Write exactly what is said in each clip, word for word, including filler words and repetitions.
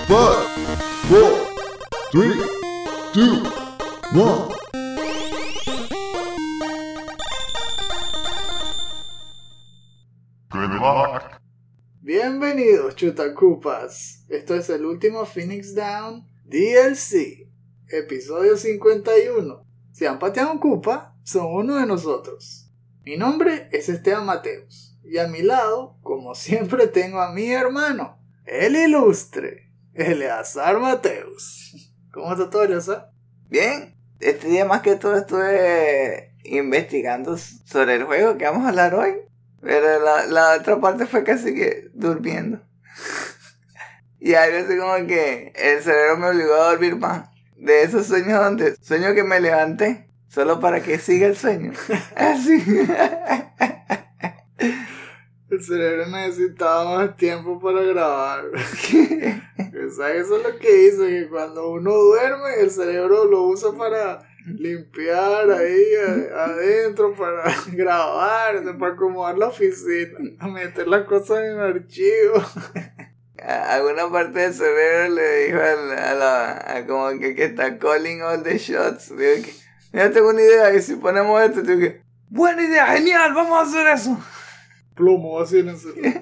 Five, four, three, two, one. Good luck. Bienvenidos, chutacupas. Esto es el último Phoenix Down D L C, episodio cincuenta y uno. Si han pateado un cupa, son uno de nosotros. Mi nombre es Esteban Mateus, y a mi lado, como siempre, tengo a mi hermano, el ilustre Eleazar Mateus. ¿Cómo está todo, Eleazar? Bien, este día más que todo estuve investigando sobre el juego que vamos a hablar hoy, pero la, la otra parte fue casi que durmiendo. Y algo así como que el cerebro me obligó a dormir más. De esos sueños donde sueño que me levanté solo para que siga el sueño. Así. El cerebro necesitaba más tiempo para grabar. ¿Sabes? Eso es lo que dice, que cuando uno duerme, el cerebro lo usa para limpiar ahí adentro, para grabar, para acomodar la oficina, meter las cosas en archivo. Alguna parte del cerebro le dijo a, la, a, la, a como que, que está calling all the shots. Digo que, mira, tengo una idea, y si ponemos esto, digo que, buena idea, genial, vamos a hacer eso. Plomo, así en el cerebro.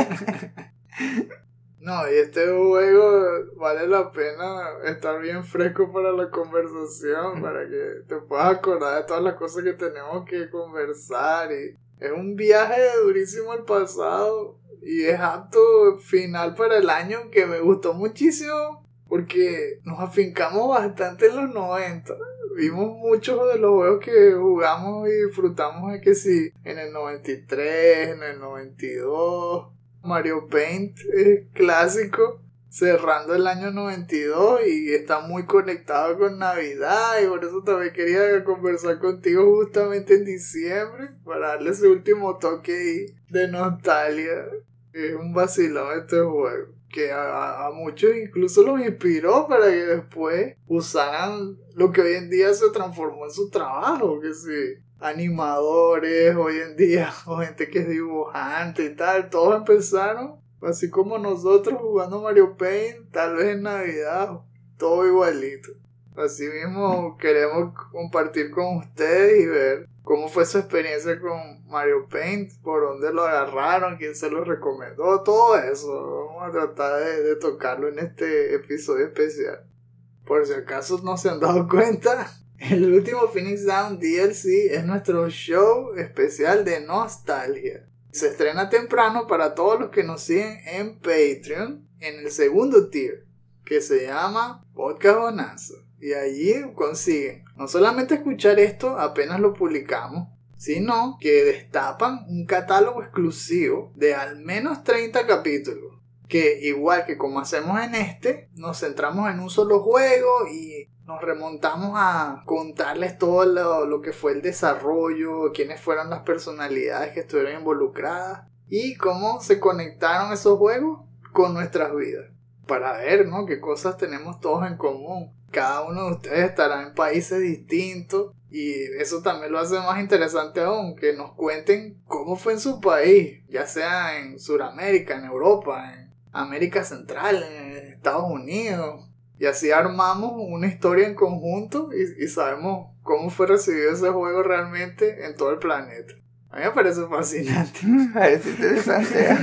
No, y este juego vale la pena estar bien fresco para la conversación, para que te puedas acordar de todas las cosas que tenemos que conversar. Y es un viaje durísimo al pasado y es apto final para el año, que me gustó muchísimo porque nos afincamos bastante en los noventa. Vimos muchos de los juegos que jugamos y disfrutamos, de que sí, en el noventa y tres, en el noventa y dos... Mario Paint es clásico, cerrando el año noventa y dos, y está muy conectado con Navidad, y por eso también quería conversar contigo justamente en diciembre para darle ese último toque de nostalgia. Es un vacilón este juego que a, a muchos incluso los inspiró para que después usaran lo que hoy en día se transformó en su trabajo, que sí, animadores hoy en día, o gente que es dibujante y tal, todos empezaron así como nosotros jugando Mario Paint, tal vez en Navidad, todo igualito. Así mismo queremos compartir con ustedes y ver cómo fue su experiencia con Mario Paint, por dónde lo agarraron, quién se lo recomendó, todo eso. Vamos a tratar de, de tocarlo en este episodio especial. Por si acaso no se han dado cuenta, el último Phoenix Down D L C es nuestro show especial de nostalgia. Se estrena temprano para todos los que nos siguen en Patreon, en el segundo tier, que se llama Podcast Bonanza. Y allí consiguen no solamente escuchar esto apenas lo publicamos, sino que destapan un catálogo exclusivo de al menos treinta capítulos, que igual que como hacemos en este, nos centramos en un solo juego y nos remontamos a contarles todo lo, lo que fue el desarrollo, quiénes fueron las personalidades que estuvieron involucradas y cómo se conectaron esos juegos con nuestras vidas, para ver, ¿no?, qué cosas tenemos todos en común. Cada uno de ustedes estará en países distintos y eso también lo hace más interesante aún, que nos cuenten cómo fue en su país, ya sea en Sudamérica, en Europa, en América Central, en Estados Unidos. Y así armamos una historia en conjunto y, y sabemos cómo fue recibido ese juego realmente en todo el planeta. A mí me parece fascinante. Parece interesante.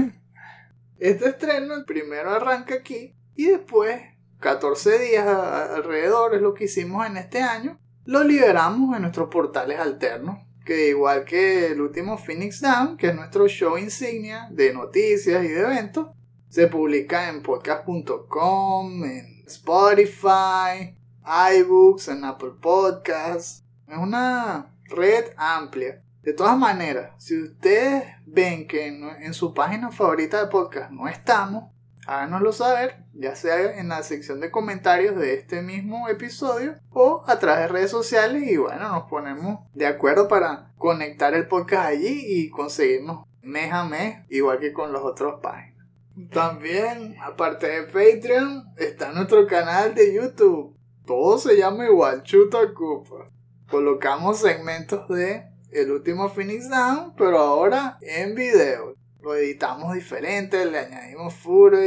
Este estreno, el primero arranca aquí y después, catorce días a, alrededor, es lo que hicimos en este año, lo liberamos en nuestros portales alternos, que igual que el último Phoenix Down, que es nuestro show insignia de noticias y de eventos, se publica en podcast punto com, en Spotify, iBooks, en Apple Podcasts. Es una red amplia. De todas maneras, si ustedes ven que en, en su página favorita de podcast no estamos, háganoslo saber, ya sea en la sección de comentarios de este mismo episodio o a través de redes sociales, y bueno, nos ponemos de acuerdo para conectar el podcast allí y conseguirnos mes a mes, igual que con las otras páginas. También, aparte de Patreon, está nuestro canal de YouTube. Todo se llama igual, Chutacupa. Colocamos segmentos de el último Phoenix Down, pero ahora en video. Lo editamos diferente, le añadimos footage,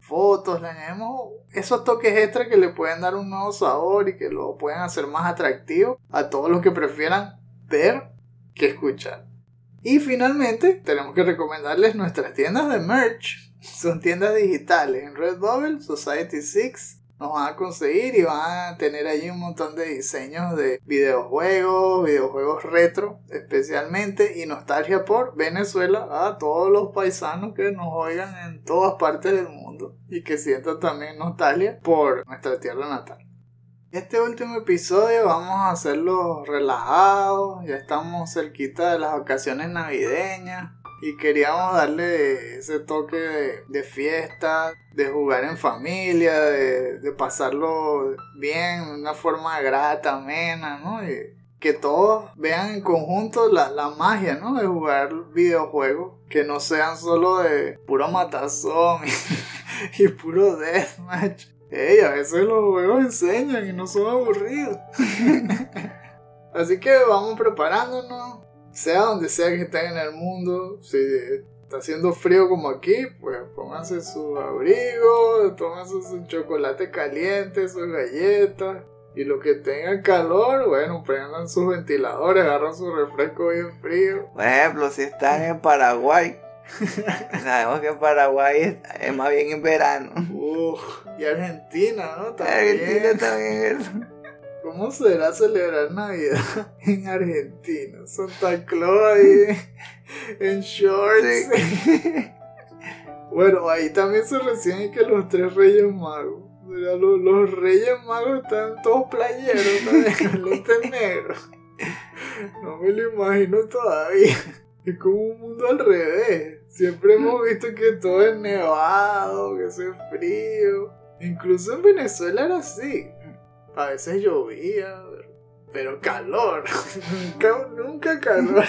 fotos, le añadimos esos toques extra que le pueden dar un nuevo sabor y que lo pueden hacer más atractivo a todos los que prefieran ver que escuchar. Y finalmente tenemos que recomendarles nuestras tiendas de merch. Son tiendas digitales en Redbubble, Society six. Nos van a conseguir y van a tener allí un montón de diseños de videojuegos, videojuegos retro especialmente, y nostalgia por Venezuela a todos los paisanos que nos oigan en todas partes del mundo y que sientan también nostalgia por nuestra tierra natal. Este último episodio vamos a hacerlo relajado, ya estamos cerquita de las vacaciones navideñas. Y queríamos darle ese toque de, de fiesta, de jugar en familia, de, de pasarlo bien, de una forma grata, amena, ¿no? Y que todos vean en conjunto la, la magia, ¿no? De jugar videojuegos, que no sean solo de puro matazón y, y puro deathmatch. Ey, a veces los juegos enseñan y no son aburridos. Así que vamos preparándonos. Sea donde sea que estén en el mundo, si está haciendo frío como aquí, pues pónganse su abrigo, tómense su chocolate caliente, sus galletas. Y los que tengan calor, bueno, prendan sus ventiladores, agarran su refresco bien frío. Por ejemplo, si están en Paraguay, sabemos que Paraguay es, es más bien en verano. Uf, y Argentina, ¿no? También. Argentina también es. ¿Cómo será celebrar Navidad en Argentina? Santa Claus ahí en shorts. Sí. Bueno, ahí también se reciben que los tres Reyes Magos. O sea, los, los Reyes Magos están todos playeros también, con lentes negros. No me lo imagino todavía. Es como un mundo al revés. Siempre hemos visto que todo es nevado, que hace frío. Incluso en Venezuela era así. A veces llovía, pero calor, nunca, nunca calor.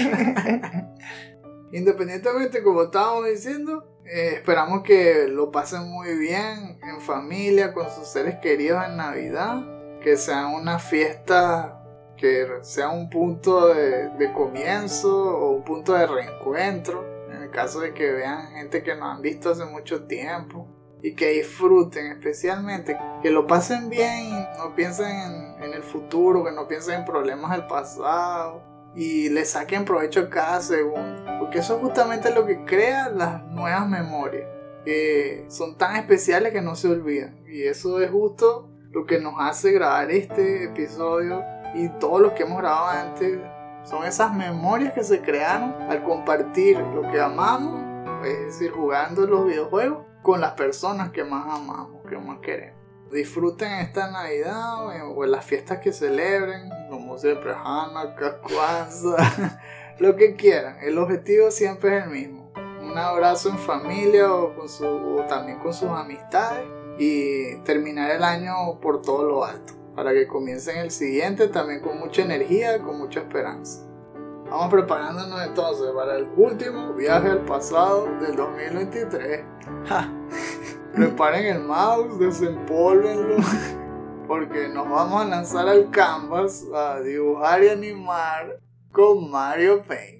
Independientemente, como estábamos diciendo, eh, esperamos que lo pasen muy bien en familia, con sus seres queridos en Navidad, que sea una fiesta, que sea un punto de, de comienzo o un punto de reencuentro, en el caso de que vean gente que no han visto hace mucho tiempo. Y que disfruten especialmente, que lo pasen bien y no piensen en, en el futuro, que no piensen en problemas del pasado y le saquen provecho a cada segundo, porque eso es justamente lo que crea las nuevas memorias, que son tan especiales que no se olvidan, y eso es justo lo que nos hace grabar este episodio y todos los que hemos grabado antes. Son esas memorias que se crearon al compartir lo que amamos, es decir, jugando los videojuegos con las personas que más amamos, que más queremos. Disfruten esta Navidad o en las fiestas que celebren, como siempre, Hanukkah, Kwanzaa, lo que quieran. El objetivo siempre es el mismo: un abrazo en familia o, con su, o también con sus amistades, y terminar el año por todo lo alto, para que comiencen el siguiente también con mucha energía, con mucha esperanza. Vamos preparándonos entonces para el último viaje al pasado del dos mil veintitrés. Ja. Preparen el mouse, desempólvenlo, porque nos vamos a lanzar al canvas a dibujar y animar con Mario Paint.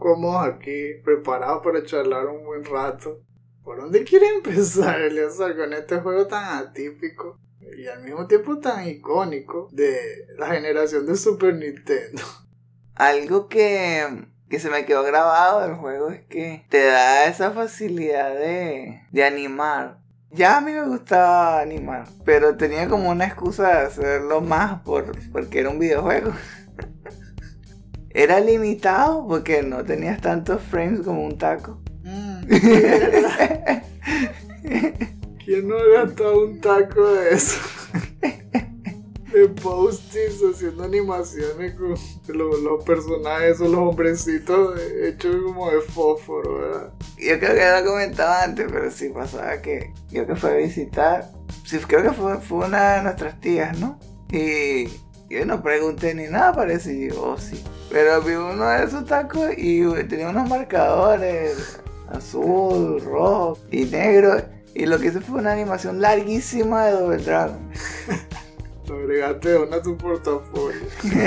cómodos aquí, preparados para charlar un buen rato. ¿Por dónde quieres empezar, Eleazar, con este juego tan atípico y al mismo tiempo tan icónico de la generación de Super Nintendo? Algo que, que se me quedó grabado del juego es que te da esa facilidad de, de animar. Ya a mí me gustaba animar, pero tenía como una excusa de hacerlo más por, porque era un videojuego. Era limitado porque no tenías tantos frames como un taco. Mm, ¿quién no ha gastado un taco de eso? De post-its haciendo animaciones con los, los personajes o los hombrecitos hechos como de fósforo, ¿verdad? Yo creo que ya lo comentaba antes, pero sí pasaba que yo que fue a visitar, sí, creo que fue, fue una de nuestras tías, ¿no? Y yo no pregunté ni nada parecido, oh, sí. Pero vi uno de esos tacos y tenía unos marcadores azul, rojo y negro. Y lo que hice fue una animación larguísima de Double Dragon. Lo agregaste de una a tu portafolio.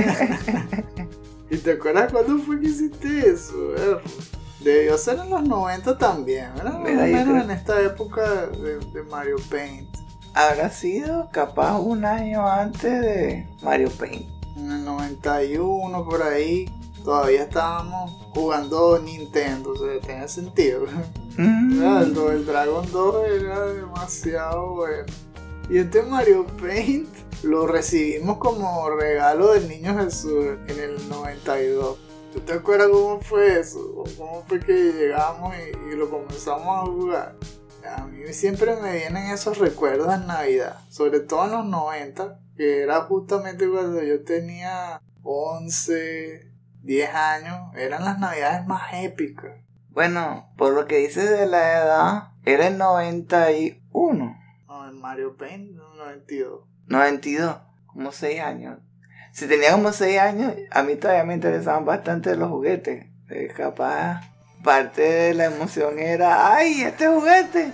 ¿Y te acuerdas cuándo fue que hiciste eso, Erro? Debió ser en los noventa también, ¿verdad? Más o menos en esta época de, de Mario Paint. Habrá sido capaz un año antes de Mario Paint. En el noventa y uno, por ahí, todavía estábamos jugando Nintendo, o sea, tenía sentido. Mm. El, el Dragon dos era demasiado bueno. Y este Mario Paint lo recibimos como regalo del Niño Jesús en el noventa y dos. ¿Tú te acuerdas cómo fue eso? ¿Cómo fue que llegamos y, y lo comenzamos a jugar? A mí siempre me vienen esos recuerdos en Navidad, sobre todo en los noventa, que era justamente cuando yo tenía once, diez años. Eran las Navidades más épicas. Bueno, por lo que dices de la edad, era el noventa y uno. No, el Mario Paint, noventa y dos. noventa y dos, como seis años. Si tenía como seis años, a mí todavía me interesaban bastante los juguetes. Eh, capaz, parte de la emoción era, ¡ay, este juguete!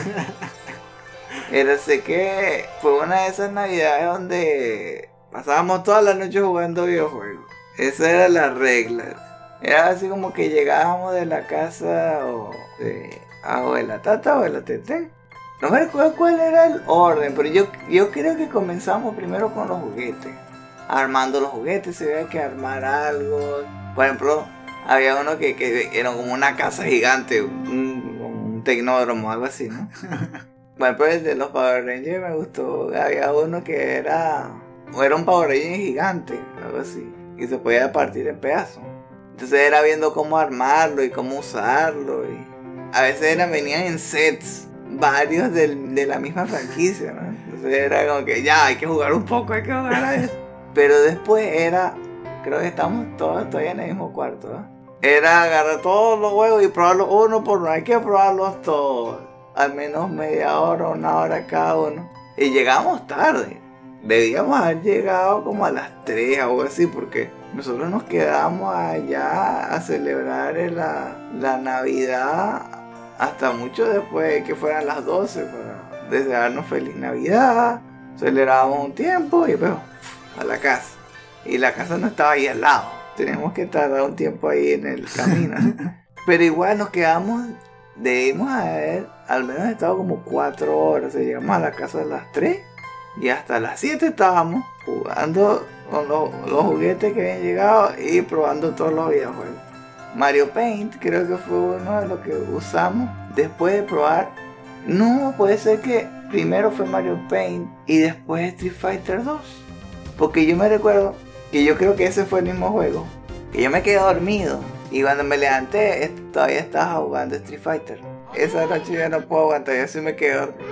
Pero sé que fue una de esas navidades donde pasábamos toda la noche jugando videojuegos. Esa era la regla. Era así como que llegábamos de la casa o de abuela tata o de la tete. No me recuerdo cuál era el orden, pero yo, yo creo que comenzamos primero con los juguetes. Armando los juguetes, se veía que armar algo. Por ejemplo, había uno que, que era como una casa gigante, un, un tecnódromo, algo así, ¿no? Bueno, pues el de los Power Rangers me gustó. Había uno que era, era un Power Ranger gigante, algo así, y se podía partir en pedazos. Entonces era viendo cómo armarlo y cómo usarlo. Y a veces era, venían en sets varios del, de la misma franquicia, ¿no? Entonces era como que ya, hay que jugar un poco, hay que jugar a eso. Pero después era, creo que estamos todos todavía en el mismo cuarto, ¿no? Era agarrar todos los juegos y probarlos uno por uno. Hay que probarlos todos, al menos media hora, una hora cada uno. Y llegamos tarde. Debíamos haber llegado como a las tres o algo así, porque nosotros nos quedamos allá a celebrar la, la Navidad hasta mucho después de que fueran las doce para desearnos feliz Navidad. Celebrábamos un tiempo y pues a la casa. Y la casa no estaba ahí al lado. Tenemos que tardar un tiempo ahí en el camino. Pero igual nos quedamos, debimos haber al menos estado como cuatro horas. O sea, llegamos a la casa a las tres y hasta las siete estábamos jugando con los, los juguetes que habían llegado y probando todos los videojuegos. Mario Paint creo que fue uno de los que usamos después de probar. No, puede ser que primero fue Mario Paint y después Street Fighter dos. Porque yo me recuerdo que yo creo que ese fue el mismo juego. Que yo me quedé dormido y cuando me levanté todavía estaba jugando Street Fighter. Esa noche ya no puedo aguantar, yo sí me quedé dormido.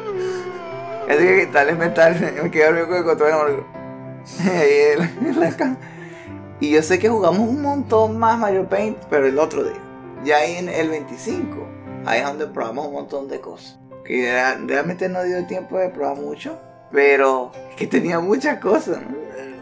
Así que tal vez mental, me quedé dormido con el control ahí en, en la cama. Y yo sé que jugamos un montón más Mario Paint, pero el otro día. Ya ahí en el veinticinco, ahí es donde probamos un montón de cosas. Que realmente no dio tiempo de probar mucho, pero es que tenía muchas cosas, ¿no?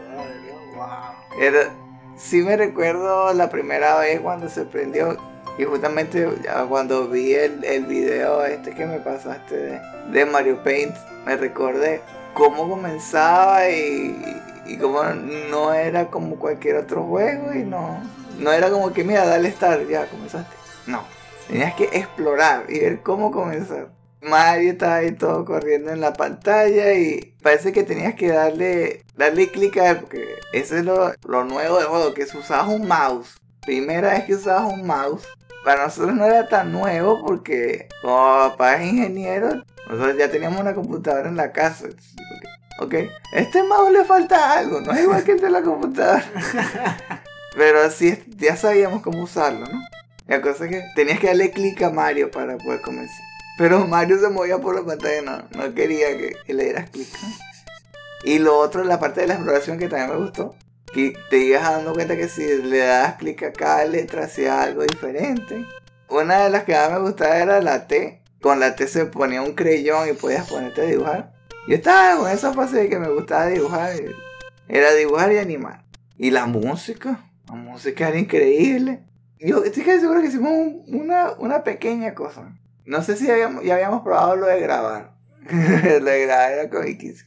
Era, sí me recuerdo la primera vez cuando se prendió. Y justamente ya cuando vi el, el video este que me pasaste de, de Mario Paint, me recordé cómo comenzaba y, y cómo no era como cualquier otro juego y no, No era como que, mira, dale start, ya comenzaste. No, tenías que explorar y ver cómo comenzar. Mario estaba ahí todo corriendo en la pantalla y parece que tenías que darle darle clic a él, porque eso es lo, lo nuevo del juego, que si usabas un mouse. Primera vez que usabas un mouse. Para nosotros no era tan nuevo porque como papá es ingeniero, nosotros ya teníamos una computadora en la casa. Ok, este mouse le falta algo, no es igual que el de la computadora. Pero sí, ya sabíamos cómo usarlo, ¿no? La cosa es que tenías que darle clic a Mario para poder comenzar. Pero Mario se movía por la pantalla, no, no quería que, que le dieras clic. Y lo otro, la parte de la exploración que también me gustó, que te ibas dando cuenta que si le dabas clic a cada letra hacía algo diferente. Una de las que más me gustaba era la T. Con la T se ponía un creyón y podías ponerte a dibujar. Yo estaba con esa fase de que me gustaba dibujar. Era dibujar y animar. Y la música, la música era increíble. Yo estoy casi seguro que hicimos un, una, una pequeña cosa. No sé si habíamos, ya habíamos probado lo de grabar. Lo de grabar era comiquísimo.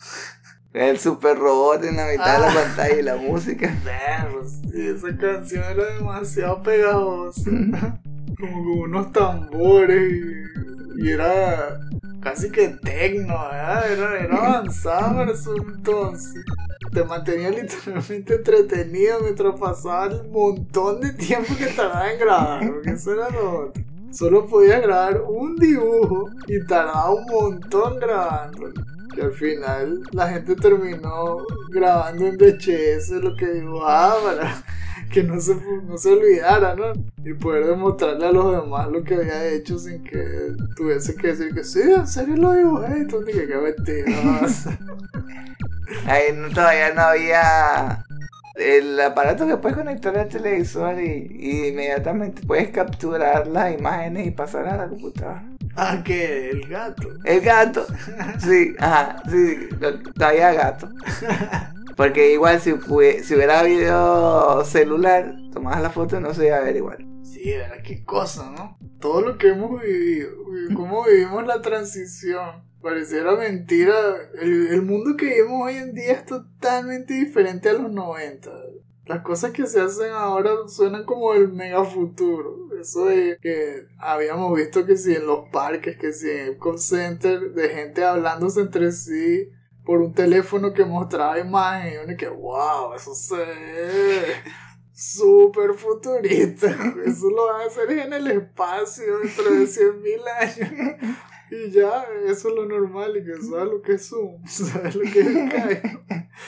El super robot en la mitad ah. de la pantalla y la música. Verlos, sí, esa canción era demasiado pegajosa. Como con unos tambores y, y era casi que tecno, ¿verdad? Era, era avanzada para su entonces. Te mantenía literalmente entretenido mientras pasaba el montón de tiempo que tardaba en grabar, porque eso era lo otro. Solo podías grabar un dibujo y tardaba un montón grabándolo. Y al final la gente terminó grabando en V H S lo que dibujaba para que no se, no se olvidara, ¿no? Y poder demostrarle a los demás lo que había hecho sin que tuviese que decir que sí, en serio lo dibujé. Y tú dije, qué mentira. Ahí no, todavía no había el aparato que puedes conectar al televisor y, y inmediatamente puedes capturar las imágenes y pasar a la computadora. Ah, ¿qué? ¿El gato? El gato, sí, ajá, sí, todavía gato. Porque igual si, si hubiera video celular, tomabas la foto y no se iba a ver igual. Sí, ¿verdad? Qué cosa, ¿no? Todo lo que hemos vivido, cómo vivimos la transición. Pareciera mentira, el, el mundo que vivimos hoy en día es totalmente diferente a los noventa. Las cosas que se hacen ahora suenan como el mega futuro. Eso de que habíamos visto que si en los parques, que si en el call center, de gente hablándose entre sí por un teléfono que mostraba imagen. Y uno que, wow, eso se ve súper futurista. Eso lo van a hacer en el espacio dentro de cien mil años. Y ya, eso es lo normal. Y que sabes lo que es Zoom, sabes lo que es Skype.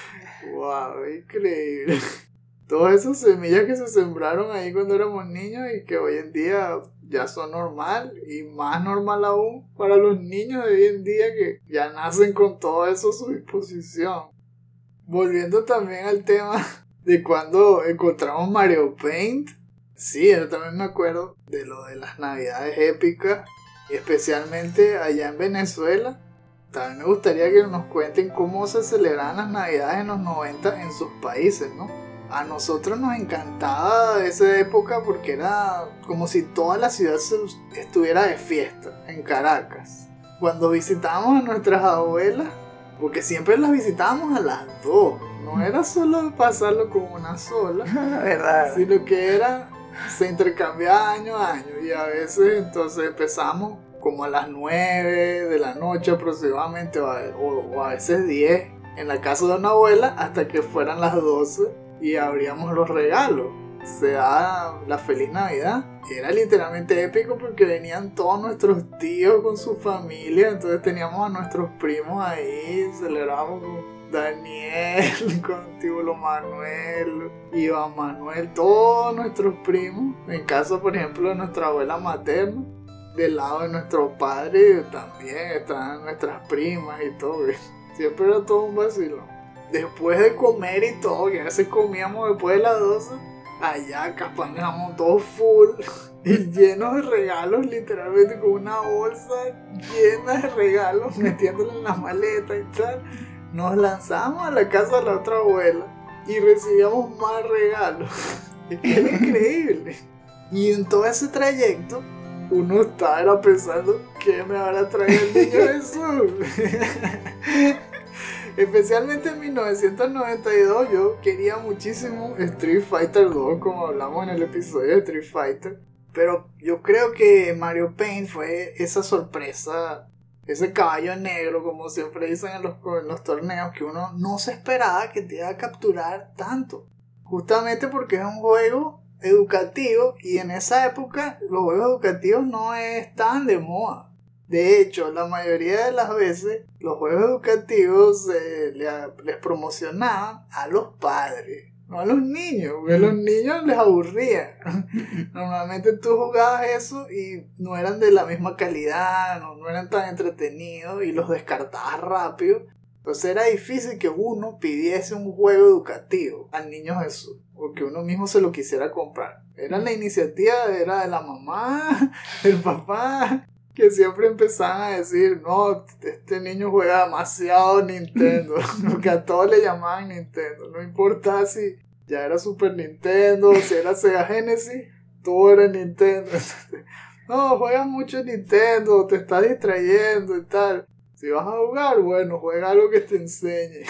Wow, increíble. Todas esas semillas que se sembraron ahí cuando éramos niños y que hoy en día ya son normal y más normal aún para los niños de hoy en día que ya nacen con todo eso a su disposición. Volviendo también al tema de cuando encontramos Mario Paint, sí, yo también me acuerdo de lo de las navidades épicas, especialmente allá en Venezuela. También me gustaría que nos cuenten cómo se celebraban las navidades en los noventa en sus países, ¿no? A nosotros nos encantaba esa época porque era como si toda la ciudad estuviera de fiesta en Caracas. Cuando visitábamos a nuestras abuelas, porque siempre las visitábamos a las dos, no era solo pasarlo con una sola, ¿verdad? Sino que era, se intercambiaba año a año y a veces entonces empezamos como a las nueve de la noche aproximadamente o a, o, o a veces diez en la casa de una abuela hasta que fueran las doce. Y abríamos los regalos. Se da la feliz Navidad. Era literalmente épico porque venían todos nuestros tíos con su familia. Entonces teníamos a nuestros primos ahí. Celebrábamos con Daniel, con Tíbulo Manuel, Iván Manuel, todos nuestros primos. En casa, por ejemplo, de nuestra abuela materna. Del lado de nuestro padre también estaban nuestras primas y todo. Siempre era todo un vacilo. Después de comer y todo, que a veces comíamos después de las doce, allá campaneamos todos full y llenos de regalos, literalmente con una bolsa llena de regalos, metiéndola en las maletas y tal. Nos lanzamos a la casa de la otra abuela y recibíamos más regalos. Es que era increíble. Y en todo ese trayecto, uno estaba pensando, ¿qué me habrá traído el niño Jesús? Especialmente en mil novecientos noventa y dos yo quería muchísimo Street Fighter dos, como hablamos en el episodio de Street Fighter. Pero yo creo que Mario Paint fue esa sorpresa, ese caballo negro, como siempre dicen en los, en los torneos, que uno no se esperaba que te iba a capturar tanto. Justamente porque es un juego educativo y en esa época los juegos educativos no estaban de moda. De hecho, la mayoría de las veces los juegos educativos eh, les promocionaban a los padres, no a los niños, porque a los niños les aburría. Normalmente tú jugabas eso y no eran de la misma calidad, no, no eran tan entretenidos y los descartabas rápido. Entonces era difícil que uno pidiese un juego educativo al niño Jesús, o que uno mismo se lo quisiera comprar. Era la iniciativa, era de la mamá, del papá, que siempre empezaban a decir, no, este niño juega demasiado Nintendo, lo que a todos le llamaban Nintendo, no importa si ya era Super Nintendo, si era Sega Genesis, todo era Nintendo. Entonces, no, juegas mucho Nintendo, te estás distrayendo y tal, si vas a jugar, bueno, juega algo que te enseñe.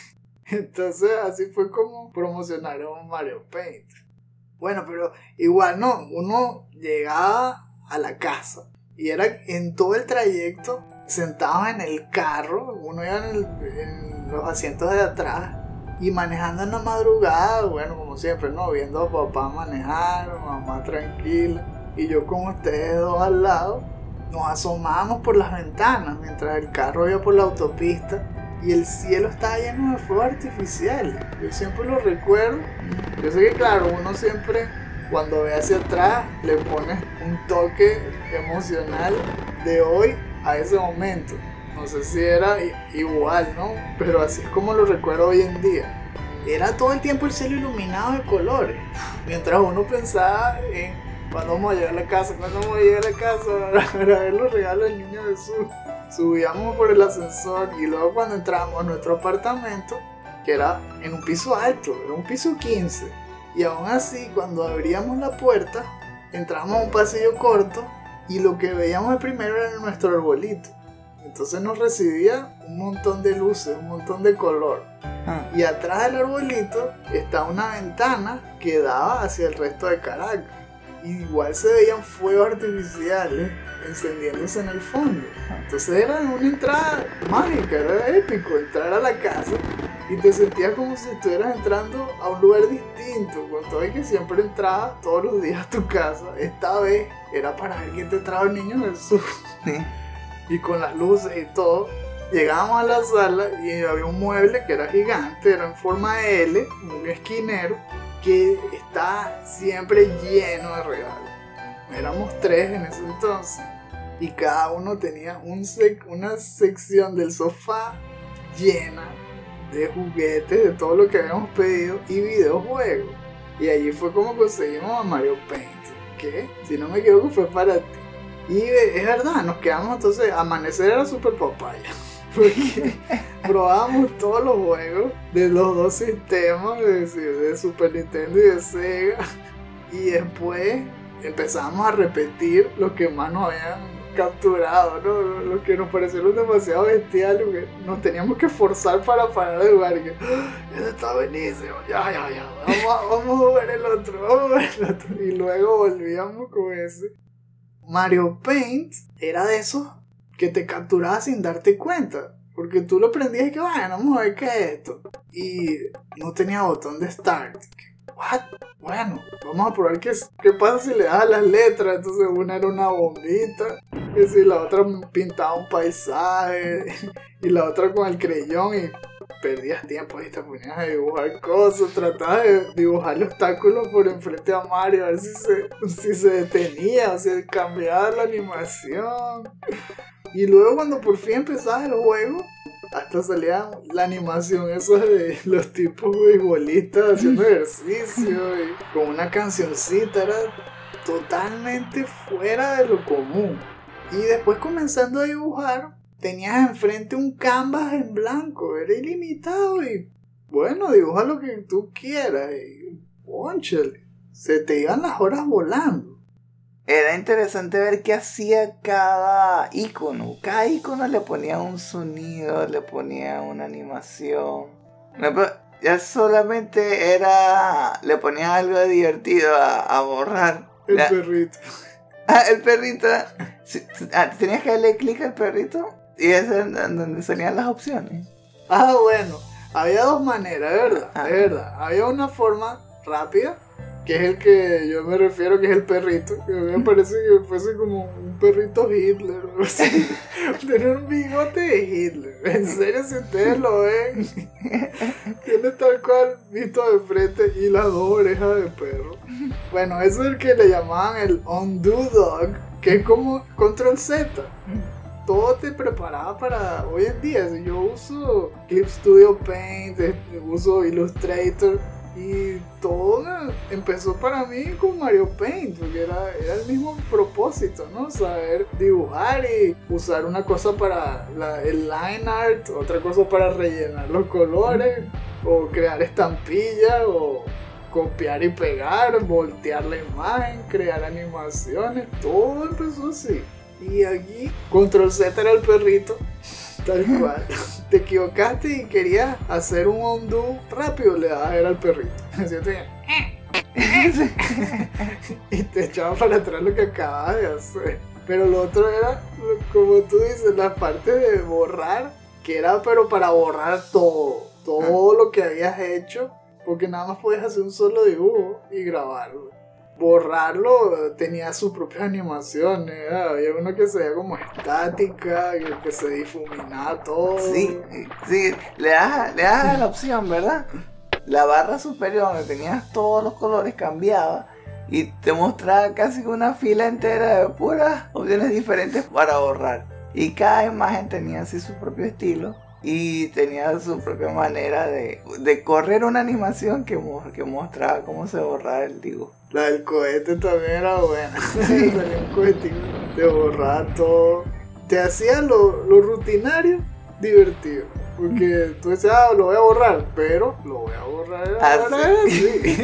Entonces así fue como promocionaron Mario Paint. Bueno, pero igual no, uno llegaba a la casa y era en todo el trayecto, sentado en el carro, uno iba en, el, en los asientos de atrás y manejando en la madrugada, bueno, como siempre, ¿no? Viendo a papá manejar, a mamá tranquila, y yo con ustedes dos al lado, nos asomábamos por las ventanas mientras el carro iba por la autopista y el cielo estaba lleno de fuegos artificiales. Yo siempre lo recuerdo. Yo sé que, claro, uno siempre, cuando ve hacia atrás, le pone un toque emocional de hoy a ese momento. No sé si era igual, ¿no? Pero así es como lo recuerdo hoy en día. Era todo el tiempo el cielo iluminado de colores, mientras uno pensaba en cuándo vamos a llegar a la casa, cuándo vamos a llegar a la casa para, para ver los regalos del niño Jesús. Subíamos por el ascensor y luego cuando entramos a nuestro apartamento, que era en un piso alto, era un piso quince, y aún así cuando abríamos la puerta, entramos a un pasillo corto y lo que veíamos de primero era nuestro arbolito. Entonces nos recibía un montón de luces, un montón de color. Ah. Y atrás del arbolito está una ventana que daba hacia el resto de Caracas. Y igual se veían fuegos artificiales encendiéndose en el fondo. Entonces era una entrada mágica, era épico entrar a la casa y te sentías como si estuvieras entrando a un lugar distinto, con todo y que siempre entrabas todos los días a tu casa. Esta vez era para ver quién te trajo el niño Jesús. Sí. Y con las luces y todo, llegábamos a la sala y había un mueble que era gigante, era en forma de L, un esquinero, que está siempre lleno de regalos. Éramos tres en ese entonces y cada uno tenía un sec- una sección del sofá llena de juguetes, de todo lo que habíamos pedido y videojuegos. Y allí fue como conseguimos a Mario Paint, que si no me equivoco fue para ti. Y es verdad, nos quedamos entonces, amanecer era super papaya, porque probábamos todos los juegos de los dos sistemas, de, de Super Nintendo y de Sega, y después empezamos a repetir lo que más nos habían capturado, ¿no? Lo que nos parecieron demasiado bestiales, porque nos teníamos que forzar para parar de jugar, que ese está buenísimo, ya, ya, ya, vamos a, vamos a jugar el otro, vamos a jugar el otro, y luego volvíamos con ese. Mario Paint era de esos que te capturaba sin darte cuenta, porque tú lo prendías y que bueno, vamos a ver qué es esto, y no tenía botón de start. What? Bueno, vamos a probar qué, qué pasa si le das a las letras. Entonces una era una bombita, y si la otra pintaba un paisaje, y la otra con el creyón, y perdías tiempo y te ponías a dibujar cosas, tratabas de dibujarle obstáculos por enfrente a Mario a ver si se, si se detenía o si cambiaba la animación. Y luego cuando por fin empezaba el juego, hasta salía la animación esa de los tipos beisbolistas haciendo ejercicio y con una cancioncita, era totalmente fuera de lo común. Y después comenzando a dibujar, tenías enfrente un canvas en blanco, era ilimitado y bueno, dibuja lo que tú quieras y pónchale, se te iban las horas volando. era interesante ver qué hacía cada icono. Cada icono le ponía un sonido, le ponía una animación. Ya solamente era... le ponía algo divertido a, a borrar. El ya. perrito. Ah, el perrito. Ah, tenías que darle clic al perrito y eso es donde salían las opciones. Ah, bueno. Había dos maneras, es verdad, Ah. es verdad. Había una forma rápida, que es el que yo me refiero, que es el perrito. Que a mí me parece que fuese como un perrito Hitler. O sea, tener un bigote de Hitler. En serio, si ustedes lo ven, tiene tal cual visto de frente y las dos orejas de perro. Bueno, ese es el que le llamaban el Undo Dog, que es como Control Z. Todo te preparaba para hoy en día. Si yo uso Clip Studio Paint, uso Illustrator, y todo empezó para mí con Mario Paint, porque era, era el mismo propósito, ¿no? Saber dibujar y usar una cosa para la, el line art, otra cosa para rellenar los colores, o crear estampillas, o copiar y pegar, voltear la imagen, crear animaciones, todo empezó así. Y aquí, Control Z era el perrito, tal cual. Te equivocaste y querías hacer un undo rápido, le dabas era al perrito. Así te y te echaba para atrás lo que acababas de hacer. Pero lo otro era, como tú dices, la parte de borrar, que era pero para borrar todo, todo lo que habías hecho, porque nada más podías hacer un solo dibujo y grabarlo. Borrarlo tenía sus propias animaciones, ¿verdad? Había uno que se veía como estática, que, que se difuminaba todo. Sí, sí, le das, le das la opción, ¿verdad? La barra superior donde tenías todos los colores cambiaba y te mostraba casi una fila entera de puras opciones diferentes para borrar. Y cada imagen tenía así su propio estilo y tenía su propia manera de, de correr una animación que, que mostraba cómo se borraba el dibujo. La del cohete también era buena. Salía un cohetito, te borraba todo. Te hacía lo, lo rutinario divertido. Porque tú decías, ah, lo voy a borrar, pero lo voy a borrar ahora sí.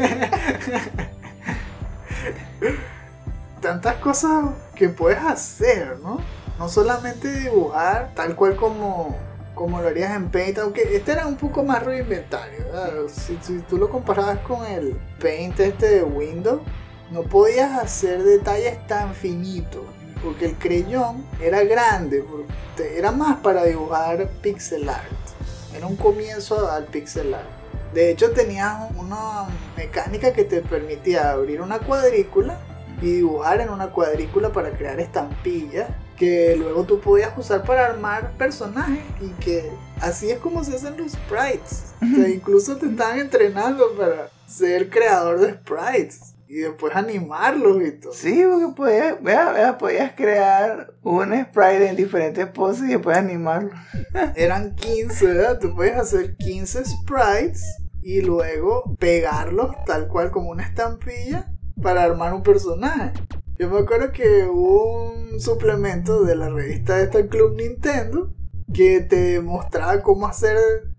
Tantas cosas que puedes hacer, ¿no? No solamente dibujar tal cual como, como lo harías en Paint, aunque este era un poco más rudimentario, ¿verdad? Si, si tú lo comparabas con el Paint este de Windows, no podías hacer detalles tan finitos, porque el creyón era grande, era más para dibujar pixel art, era un comienzo al pixel art. De hecho tenías una mecánica que te permitía abrir una cuadrícula y dibujar en una cuadrícula para crear estampillas que luego tú podías usar para armar personajes, y que así es como se hacen los sprites. O sea, incluso te estaban entrenando para ser creador de sprites y después animarlos y todo. Sí, porque podías, vea, vea, podías crear un sprite en diferentes poses y después animarlo. Eran quince, ¿verdad? Tú puedes hacer quince sprites y luego pegarlos tal cual como una estampilla para armar un personaje. Yo me acuerdo que hubo un suplemento de la revista de esta Club Nintendo que te mostraba cómo hacer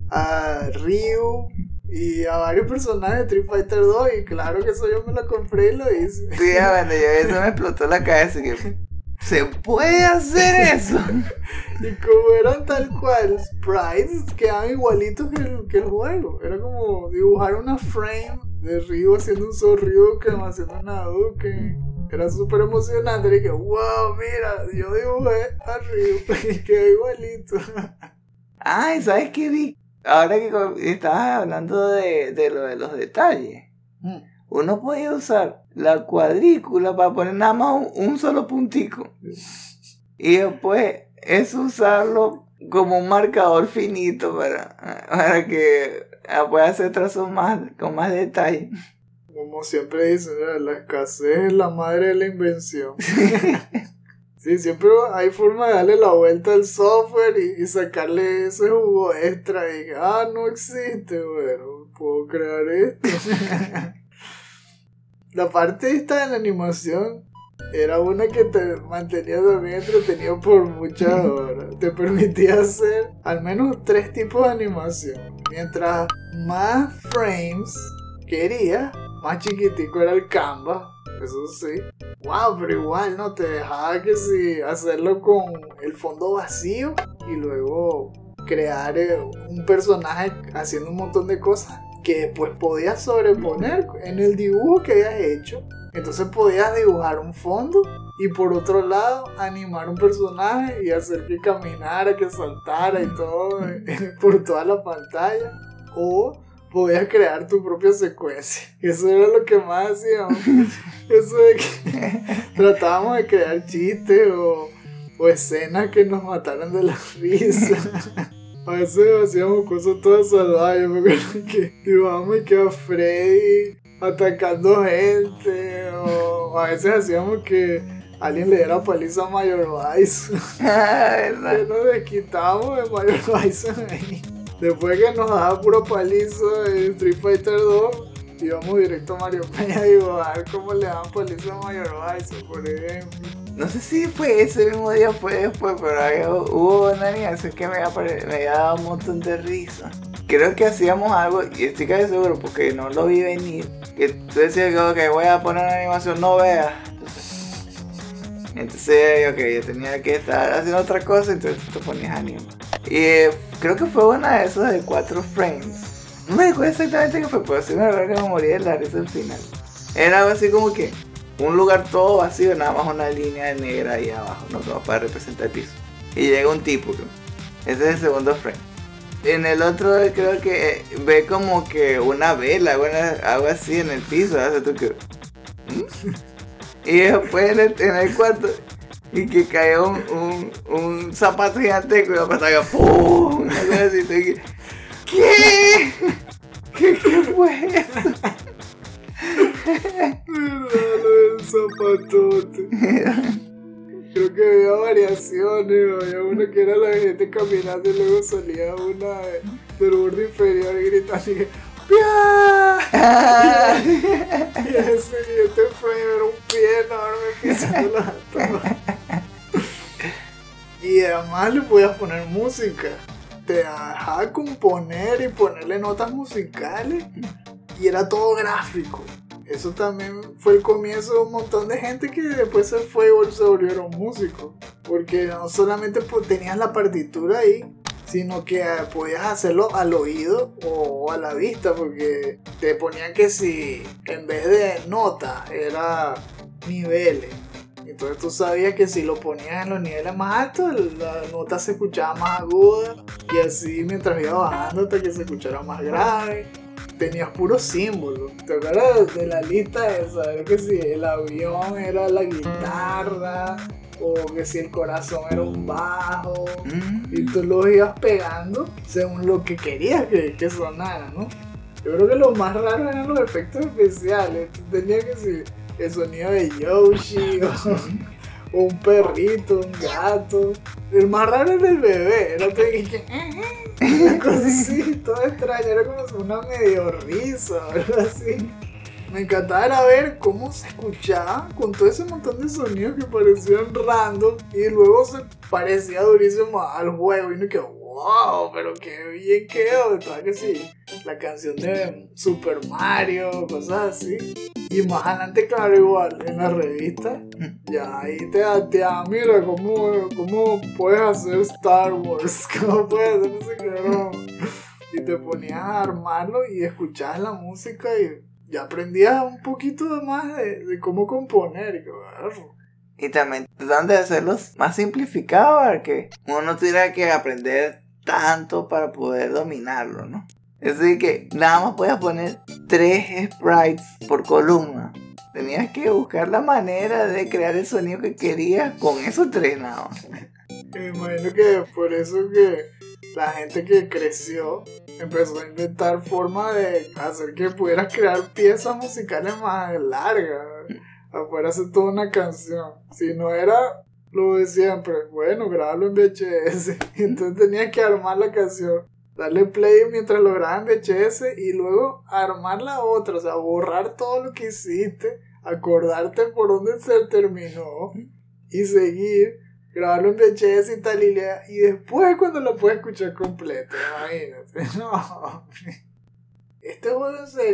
a Ryu y a varios personajes de Street Fighter dos, y claro que eso yo me lo compré y lo hice. Sí, bueno, yo eso me explotó la cabeza, que ¿se puede hacer eso? Y como eran tal cual sprites, quedaban igualitos que el, que el juego. Era como dibujar una frame de Ryu haciendo un Shoryuken, haciendo una Hadouken. Era súper emocionante. Y que, wow, mira, yo dibujé a Ryu y quedó igualito. Ay, ¿sabes qué vi? Ahora que estabas hablando de, de lo de los detalles, Mm. uno podía usar la cuadrícula para poner nada más un, un solo puntico. Y después es usarlo como un marcador finito para, para que pueda hacer trazos más, con más detalle. Como siempre dicen, ¿verdad? La escasez es la madre de la invención. Sí, siempre hay forma de darle la vuelta al software y, y sacarle ese jugo extra. Y ah, no existe, bueno, puedo crear esto. La parte esta de la animación era una que te mantenía también entretenido por muchas horas. Te permitía hacer al menos tres tipos de animación. Mientras más frames querías, más chiquitico era el Canva, eso sí. Wow, pero igual no te dejaba que si hacerlo con el fondo vacío y luego crear eh, un personaje haciendo un montón de cosas que después podías sobreponer en el dibujo que habías hecho. Entonces podías dibujar un fondo y por otro lado animar un personaje y hacer que caminara, que saltara y todo eh, por toda la pantalla. O podías crear tu propia secuencia. Eso era lo que más hacíamos. Eso de que tratábamos de crear chistes o, o escenas que nos mataran de la risa. A veces hacíamos cosas todas salvajes. Me acuerdo que dibujamos y que a Freddy atacando gente. O a veces hacíamos que alguien le diera paliza a Mayor Bison. Que nos desquitábamos de Mayor Bison ahí. Después que nos daba puro palizo en Street Fighter dos, íbamos directo a Mario Peña a dibujar cómo le daban palizo a Mayor Bison, por ejemplo. No sé si fue ese mismo día o fue después, pero había, hubo una animación que me había, pare- me había dado un montón de risa. Creo que hacíamos algo, y estoy casi seguro porque no lo vi venir, que tú decías que okay, voy a poner una animación, no veas. Entonces, entonces ok, yo tenía que estar haciendo otra cosa, entonces tú te ponías anime. Y eh, creo que fue una de esas de cuatro frames. No me recuerdo exactamente qué fue, pero sí me recuerdo que me morí de la risa al final. Era algo así como que un lugar todo vacío, nada más una línea negra ahí abajo, ¿no? Como para representar el piso. Y llega un tipo, ¿no? Ese es el segundo frame. En el otro creo que eh, ve como que una vela, bueno, algo así en el piso, ¿sabes? Tú que... ¿Mm? Y después en el, en el cuarto, y que cae un, un, un zapato gigantesco y la pantalla ¡pum! Una cosa así, que, ¿qué? ¿Qué, qué fue eso? Lo del zapatote. Creo que había variaciones, había una que era la gente caminando y luego salía una de, del borde inferior y gritando y que ¡Pia! Y ese siguiente frame era un pie enorme pisando la toma. Y además le podías poner música. Te dejaba componer y ponerle notas musicales. Y era todo gráfico. Eso también fue el comienzo de un montón de gente que después se fue y se volvieron músicos. Porque no solamente tenías la partitura ahí, sino que podías hacerlo al oído o a la vista, porque te ponían que si en vez de notas era niveles. Entonces tú sabías que si lo ponías en los niveles más altos, la nota se escuchaba más aguda, y así mientras iba bajando hasta que se escuchara más grave. Tenías puros símbolos. ¿Te acuerdas de la lista de saber que si el avión era la guitarra? O que si el corazón era un bajo, mm. y tú lo ibas pegando según lo que querías que, que sonara, ¿no? Yo creo que lo más raro eran los efectos especiales. Tú tenías que si el sonido de Yoshi, o, o un perrito, un gato. El más raro era el bebé, era todo que una cosa así, todo extraño, era como una medio risa, algo así. Me encantaba era ver cómo se escuchaba con todo ese montón de sonidos que parecían random y luego se parecía durísimo al juego. Y uno que, wow, pero qué bien quedó. Estaba que sí, la canción de Super Mario, cosas así. Y más adelante, claro, igual, en la revista, ya ahí te da, mira cómo, cómo puedes hacer Star Wars, cómo puedes hacer no sé qué, no. Y te ponías a armarlo y escuchabas la música y ya aprendías un poquito más de, de cómo componer. Y, claro. Y también tratan de hacerlos más simplificados para que uno no tuviera que aprender tanto para poder dominarlo, ¿no? Es decir, que nada más podías poner tres sprites por columna. Tenías que buscar la manera de crear el sonido que querías con esos tres nada más. Me imagino que por eso que la gente que creció empezó a inventar formas de hacer que pudieras crear piezas musicales más largas, a poder hacer toda una canción. Si no era lo de siempre, bueno, grabarlo en V H S. Entonces tenías que armar la canción, darle play mientras lo grababa en V H S y luego armar la otra, o sea, borrar todo lo que hiciste, acordarte por dónde se terminó y seguir, grabarlo en V H S y tal, y, le, y después cuando lo puedes escuchar completo, imagínate. No, este juego en serio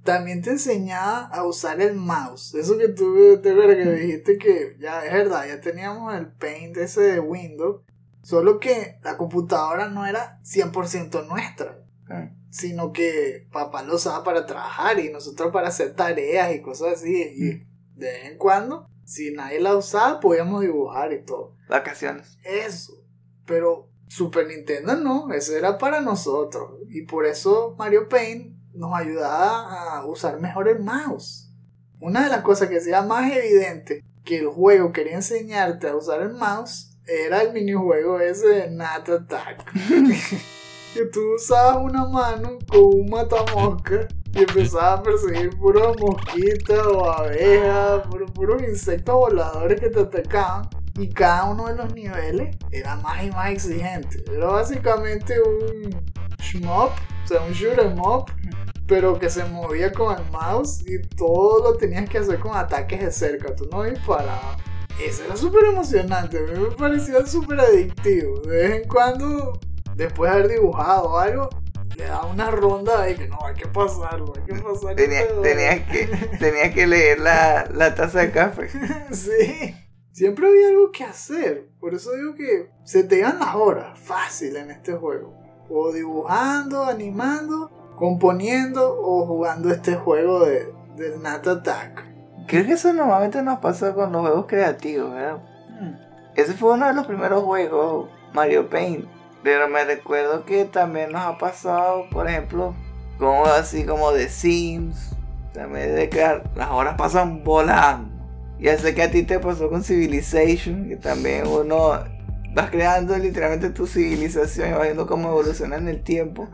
también te enseñaba a usar el mouse. Eso que tú te acuerdas que dijiste que ya es verdad, ya teníamos el Paint ese de Windows, solo que la computadora no era cien por ciento nuestra, Ah. sino que papá lo usaba para trabajar y nosotros para hacer tareas y cosas así. Y de vez en cuando, si nadie la usaba, podíamos dibujar y todo. Vacaciones. Eso. Pero Super Nintendo no, eso era para nosotros. Y por eso Mario Paint nos ayudaba a usar mejor el mouse. Una de las cosas que hacía más evidente que el juego quería enseñarte a usar el mouse era el minijuego ese de Nat Attack. Que tú usabas una mano con un matamosca y empezabas a perseguir puras mosquitas o abejas, puros, puros insectos voladores que te atacaban. Y cada uno de los niveles era más y más exigente. Era básicamente un shmup, o sea, un shoot 'em up, pero que se movía con el mouse y todo lo tenías que hacer con ataques de cerca. Tú no disparabas. Eso era súper emocionante. A mí me parecía súper adictivo. De vez en cuando, después de haber dibujado algo, le daba una ronda ahí que no, hay que pasarlo, hay que pasarlo. Tenía, tenía, que, tenía que leer la, la taza de café. Sí. Siempre había algo que hacer. Por eso digo que se te iban las horas fácil en este juego. O dibujando, animando, componiendo o jugando este juego de, del Nat Attack. Creo que eso normalmente nos pasa con los juegos creativos, ¿verdad? Hmm. Ese fue uno de los primeros juegos, Mario Paint. Pero me recuerdo que también nos ha pasado, por ejemplo, como así como The Sims. También de que las horas pasan volando. Ya sé que a ti te pasó con Civilization, que también uno vas creando literalmente tu civilización y vas viendo cómo evoluciona en el tiempo.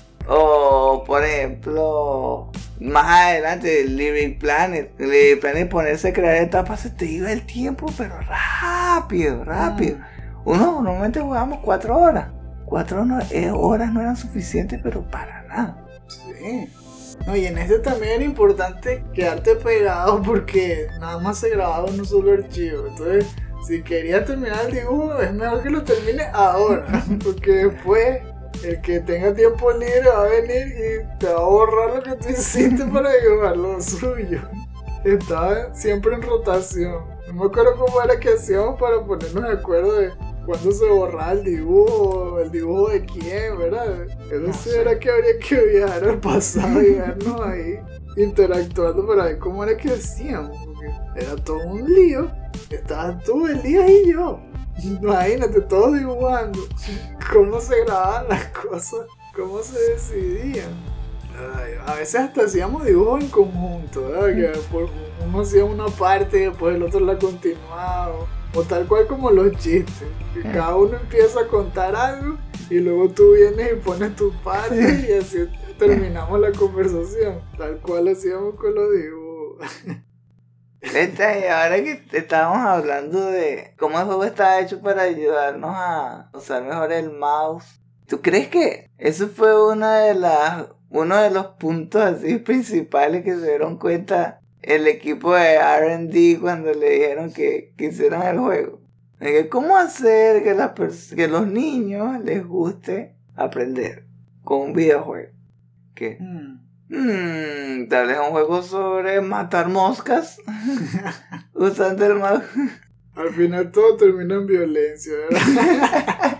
O por ejemplo, más adelante, Little Planet. Little Planet, ponerse a crear etapas, se te iba el tiempo, pero rápido, rápido. Uno normalmente jugábamos cuatro horas. Cuatro no, eh, horas no eran suficientes, pero para nada. Sí. No, y en este también era importante quedarte pegado porque nada más se grababa en un solo archivo. Entonces, si querías terminar el dibujo, es mejor que lo termines ahora. Porque después, el que tenga tiempo libre va a venir y te va a borrar lo que tú hiciste para dibujar lo suyo. Estaba siempre en rotación. No me acuerdo cómo era que hacíamos para ponernos de acuerdo de cuándo se borraba el dibujo, el dibujo de quién, ¿verdad? Eso No sí sé. era que habría que viajar al pasado y vernos ahí interactuando para ver cómo era que hacíamos. Porque era todo un lío. Estabas tú, Elías y yo. Imagínate, todos dibujando. Cómo se grababan las cosas, cómo se decidían. Ay, a veces hasta hacíamos dibujos en conjunto, ¿verdad? Que por- uno hacía una parte y después el otro la continuaba. O tal cual como los chistes. Que cada uno empieza a contar algo y luego tú vienes y pones tu parte y así terminamos la conversación. Tal cual hacíamos con los dibujos. Este, ahora que estábamos hablando de cómo el juego está hecho para ayudarnos a usar mejor el mouse, ¿tú crees que eso fue una de las, uno de los puntos así principales que se dieron cuenta el equipo de R and D cuando le dijeron que, que hicieran el juego? De que ¿cómo hacer que, las pers- que los niños les guste aprender con un videojuego? Que Hmm, tal vez un juego sobre matar moscas usando el mouse. Al final todo termina en violencia, ¿verdad?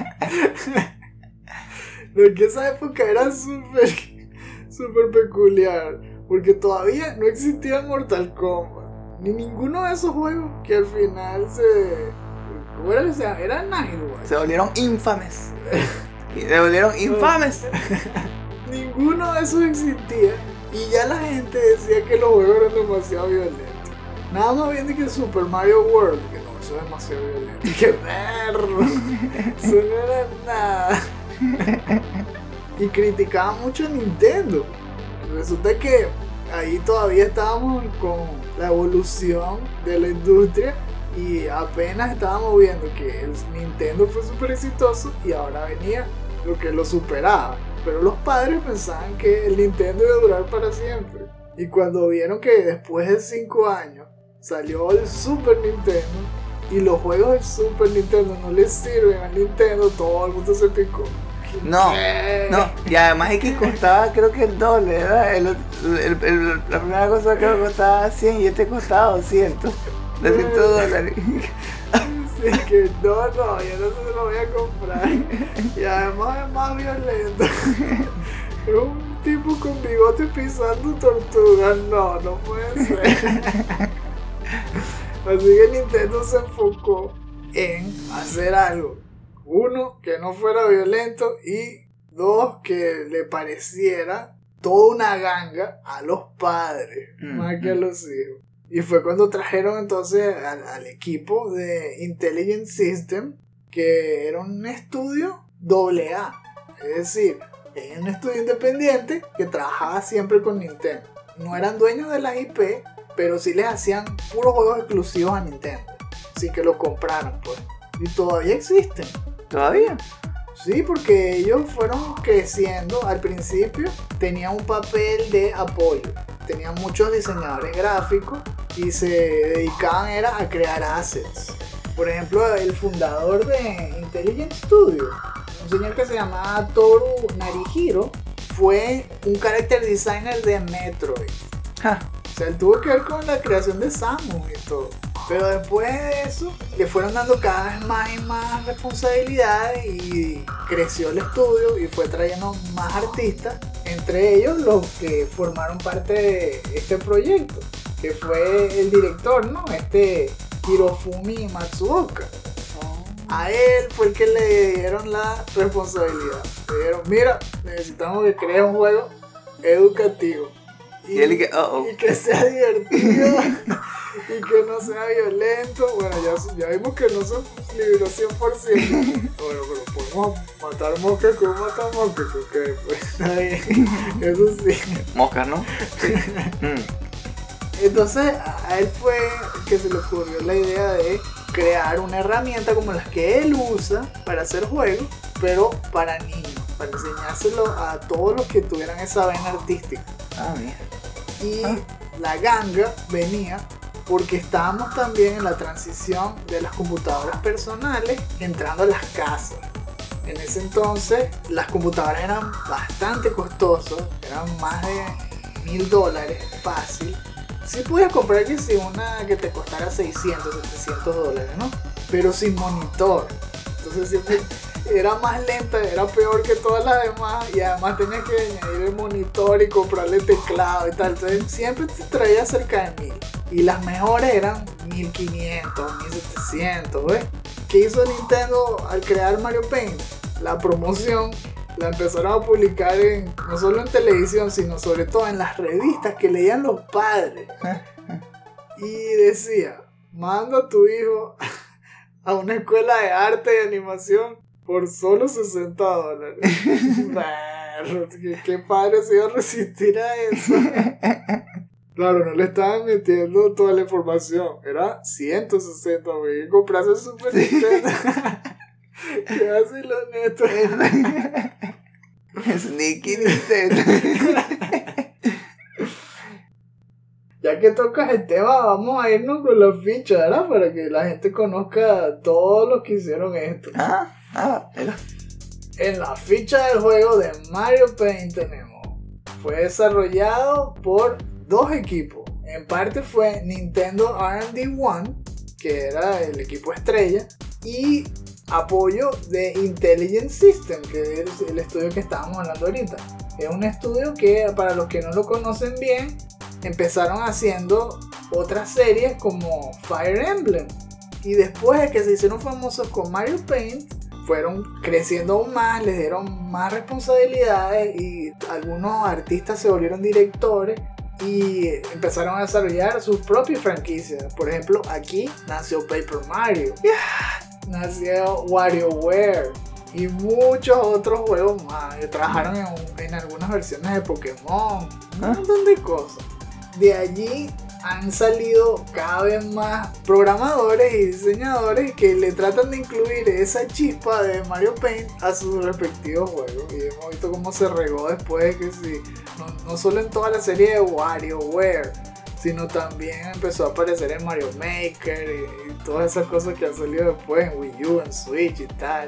No, que esa época era súper, súper peculiar. Porque todavía no existía Mortal Kombat. Ni ninguno de esos juegos que al final se... ¿Cómo era que se llama? Era Nightwatch. Se volvieron infames. Y se volvieron infames. Ninguno de esos existía. Y ya la gente decía que los juegos eran demasiado violentos. Nada más bien de que Super Mario World. Que no, eso es demasiado violento. Y que perro. Eso no era nada. Y criticaba mucho a Nintendo. Resulta que ahí todavía estábamos con la evolución de la industria. Y apenas estábamos viendo que el Nintendo fue súper exitoso. Y ahora venía lo que lo superaba. Pero los padres pensaban que el Nintendo iba a durar para siempre. Y cuando vieron que después de cinco años salió el Super Nintendo y los juegos del Super Nintendo no les sirven al Nintendo, todo el mundo se picó. No, ¿Qué? no, y además es que costaba creo que el doble, ¿verdad? El, el, el, la primera cosa creo que costaba cien y este costaba doscientos, doscientos dólares. Así que no, no, yo no se lo voy a comprar. Y además es más violento. Es un tipo con bigote pisando tortugas. No, no puede ser. Así que Nintendo se enfocó en hacer algo. Uno, que no fuera violento. Y dos, que le pareciera toda una ganga a los padres, mm-hmm. más que a los hijos. Y fue cuando trajeron entonces al, al equipo de Intelligent System, que era un estudio doble A. Es decir, era un estudio independiente que trabajaba siempre con Nintendo. No eran dueños de las I P, pero sí les hacían puros juegos exclusivos a Nintendo. Así que lo compraron, pues. Y todavía existen. ¿Todavía? Sí, porque ellos fueron creciendo. Al principio tenían un papel de apoyo. Tenían muchos diseñadores gráficos y se dedicaban era a crear assets. Por ejemplo, el fundador de Intelligent Studio, un señor que se llamaba Toru Narihiro, fue un character designer de Metroid. Huh. O sea, él tuvo que ver con la creación de Samus y todo. Pero después de eso, le fueron dando cada vez más y más responsabilidades y creció el estudio y fue trayendo más artistas, entre ellos los que formaron parte de este proyecto, que fue el director, ¿no? Este Hirofumi Matsuoka. A él fue el que le dieron la responsabilidad. Le dijeron, mira, necesitamos que crees un juego educativo. Y, y, él que, uh-oh. y que sea divertido y que no sea violento. Bueno, ya, ya vimos que no se libró cien por ciento. Bueno, pero podemos matar moscas con matar moscas. Ok, pues está bien. Eso sí. Moscas, ¿no? Sí. Entonces a él fue que se le ocurrió la idea de crear una herramienta como las que él usa para hacer juegos, pero para niños, para enseñárselo a todos los que tuvieran esa vena artística. Ah, mira. Y ah. la ganga venía porque estábamos también en la transición de las computadoras personales entrando a las casas. En ese entonces las computadoras eran bastante costosas, eran más de mil dólares fácil. Sí podías comprar que sí, una que te costara seiscientos, setecientos dólares, ¿no? Pero sin monitor. Entonces siempre era más lenta, era peor que todas las demás y además tenías que añadir el monitor y comprarle teclado y tal. Entonces siempre te traía cerca de mil. Y las mejores eran mil quinientos, mil setecientos, ¿ves? ¿Qué hizo Nintendo al crear Mario Paint? La promoción la empezaron a publicar en, no solo en televisión, sino sobre todo en las revistas que leían los padres. Y decía, manda a tu hijo a una escuela de arte y animación por solo sesenta dólares. ¿Qué, ¿Qué padre se iba a resistir a eso? Claro, no le estaban metiendo toda la información. Era ciento sesenta, güey. Comprarse el Super Nintendo. ¿Qué hace lo neto? Sneaky Nintendo. Ya que tocas el tema, vamos a irnos con la ficha, ¿verdad? Para que la gente conozca a todos los que hicieron esto. Ah, ah, pero... En la ficha del juego de Mario Paint tenemos, fue desarrollado por dos equipos. En parte fue Nintendo R and D One, que era el equipo estrella, y apoyo de Intelligent System, que es el estudio que estábamos hablando ahorita. Es un estudio que, para los que no lo conocen bien, empezaron haciendo otras series como Fire Emblem, y después de que se hicieron famosos con Mario Paint, fueron creciendo aún más, les dieron más responsabilidades y algunos artistas se volvieron directores y empezaron a desarrollar sus propias franquicias. Por ejemplo, aquí nació Paper Mario, nació WarioWare y muchos otros juegos más. Trabajaron en, en algunas versiones de Pokémon, un montón de cosas. De allí han salido cada vez más programadores y diseñadores que le tratan de incluir esa chispa de Mario Paint a sus respectivos juegos. Y hemos visto cómo se regó después, que sí, no, no solo en toda la serie de WarioWare, sino también empezó a aparecer en Mario Maker y, y todas esas cosas que han salido después en Wii U, en Switch y tal.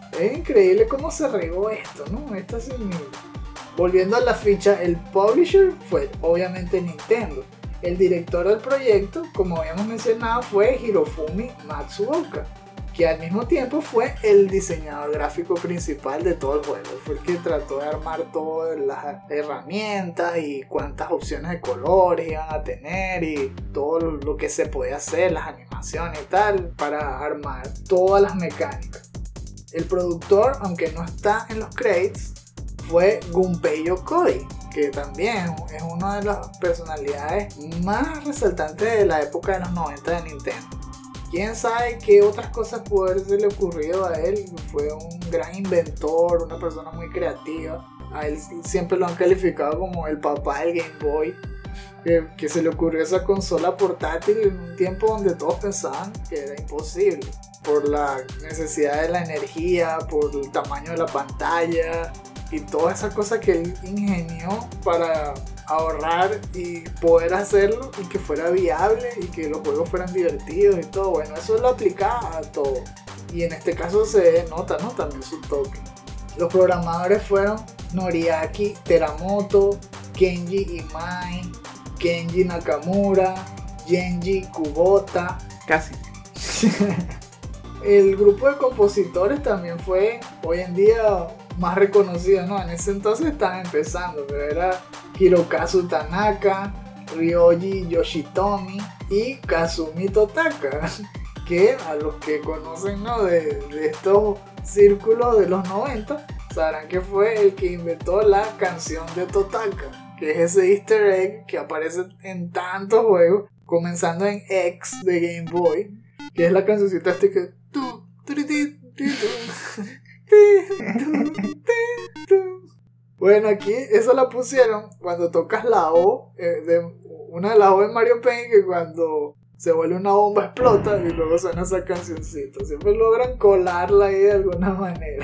Es increíble cómo se regó esto, ¿no? Esto sin... Volviendo a la ficha, el publisher fue obviamente Nintendo. El director del proyecto, como habíamos mencionado, fue Hirofumi Matsuoka, que al mismo tiempo fue el diseñador gráfico principal de todo el juego. Fue el que trató de armar todas las herramientas y cuántas opciones de colores iban a tener y todo lo que se podía hacer, las animaciones y tal, para armar todas las mecánicas. El productor, aunque no está en los credits, fue Gunpei Yokoi, que también es una de las personalidades más resaltantes de la época de los noventa de Nintendo. Quién sabe qué otras cosas pudo haberse le ocurrido a él. Fue un gran inventor, una persona muy creativa. A él siempre lo han calificado como el papá del Game Boy, que, que se le ocurrió esa consola portátil en un tiempo donde todos pensaban que era imposible, por la necesidad de la energía, por el tamaño de la pantalla y todas esas cosas que él ingenió para ahorrar y poder hacerlo y que fuera viable y que los juegos fueran divertidos y todo. Bueno, eso lo aplicaba a todo, y en este caso se nota, ¿no?, también su toque. Los programadores fueron Noriaki Teramoto, Kenji Imai, Kenji Nakamura, Genji Kubota. Casi. El grupo de compositores también fue hoy en día más reconocido, ¿no? En ese entonces estaban empezando, pero era Hirokazu Tanaka, Ryoji Yoshitomi y Kazumi Totaka, que a los que conocen, ¿no?, de, de estos círculos de los noventa sabrán que fue el que inventó la canción de Totaka, que es ese easter egg que aparece en tantos juegos, comenzando en X de Game Boy, que es la cancioncita este que tu, tu, tu, tu, tu. Bueno, aquí eso la pusieron cuando tocas la O, eh, de una de las O en Mario Paint, que cuando se vuelve una bomba explota y luego suena esa cancioncita. Siempre logran colarla ahí de alguna manera.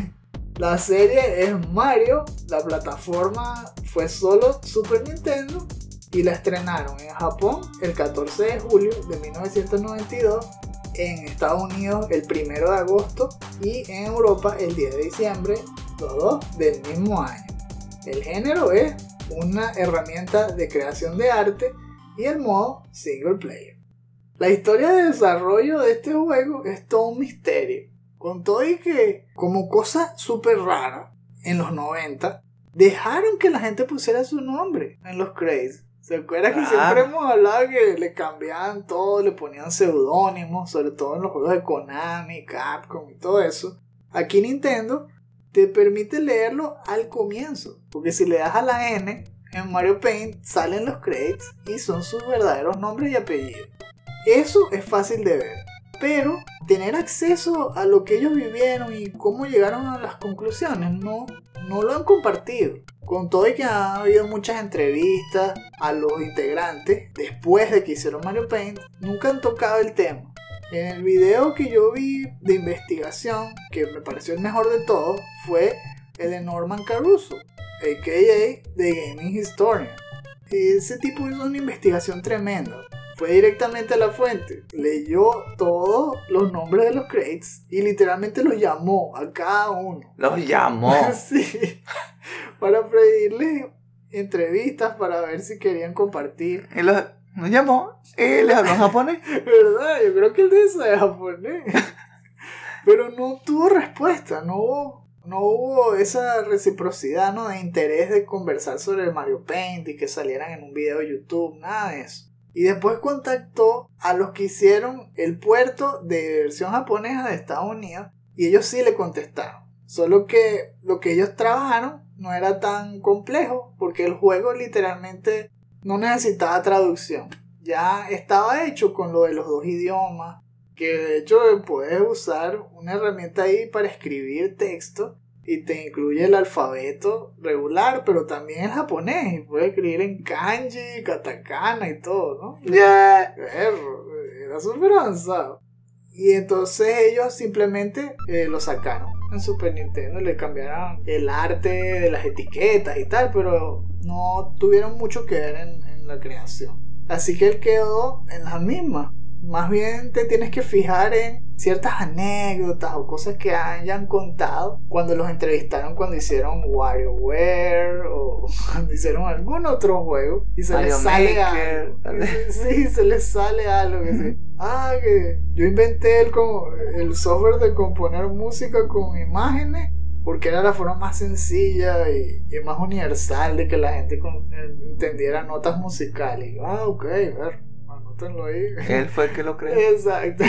La serie es Mario, la plataforma fue solo Super Nintendo y la estrenaron en Japón el catorce de julio de mil novecientos noventa y dos, en Estados Unidos el primero de agosto y en Europa el diez de diciembre, los dos del mismo año. El género es una herramienta de creación de arte y el modo single player. La historia de desarrollo de este juego es todo un misterio, con todo y que, como cosa súper rara, en los noventa dejaron que la gente pusiera su nombre en los credits. ¿Se acuerdan que ah. siempre hemos hablado que le cambiaban todo, le ponían seudónimos, sobre todo en los juegos de Konami, Capcom y todo eso? Aquí Nintendo te permite leerlo al comienzo, porque si le das a la N en Mario Paint salen los credits y son sus verdaderos nombres y apellidos. Eso es fácil de ver, pero tener acceso a lo que ellos vivieron y cómo llegaron a las conclusiones no, no lo han compartido. Con todo y que ha habido muchas entrevistas a los integrantes después de que hicieron Mario Paint, nunca han tocado el tema. En el video que yo vi de investigación, que me pareció el mejor de todos, fue el de Norman Caruso, a k a. The Gaming Historian. Ese tipo hizo una investigación tremenda. Fue directamente a la fuente, leyó todos los nombres de los credits y literalmente los llamó a cada uno. ¿Los llamó? Sí, para pedirles entrevistas para ver si querían compartir. ¿Y los, los llamó? ¿Y les habló en japonés? ¿Verdad? Yo creo que él de eso es japonés. Pero no tuvo respuesta, no hubo, no hubo esa reciprocidad, ¿no?, de interés de conversar sobre Mario Paint y que salieran en un video de YouTube, nada de eso. Y después contactó a los que hicieron el puerto de versión japonesa de Estados Unidos y ellos sí le contestaron. Solo que lo que ellos trabajaron no era tan complejo porque el juego literalmente no necesitaba traducción. Ya estaba hecho con lo de los dos idiomas, que de hecho puedes usar una herramienta ahí para escribir texto y te incluye el alfabeto regular, pero también el japonés, y puedes escribir en kanji, katakana y todo, ¿no? Yeah. Era súper avanzado. Y entonces ellos simplemente eh, lo sacaron en Super Nintendo, le cambiaron el arte de las etiquetas y tal, pero no tuvieron mucho que ver en, en la creación. Así que él quedó en la misma. Más bien te tienes que fijar en ciertas anécdotas o cosas que hayan contado cuando los entrevistaron cuando hicieron WarioWare o cuando hicieron algún otro juego y se Mario les sale Maker. algo. Sí, se les sale algo que sí. Ah, que yo inventé el, como, el software de componer música con imágenes porque era la forma más sencilla y, y más universal de que la gente con, entendiera notas musicales. Y yo, ah, ok, ver, anótenlo ahí. Él fue el que lo creó. Exacto.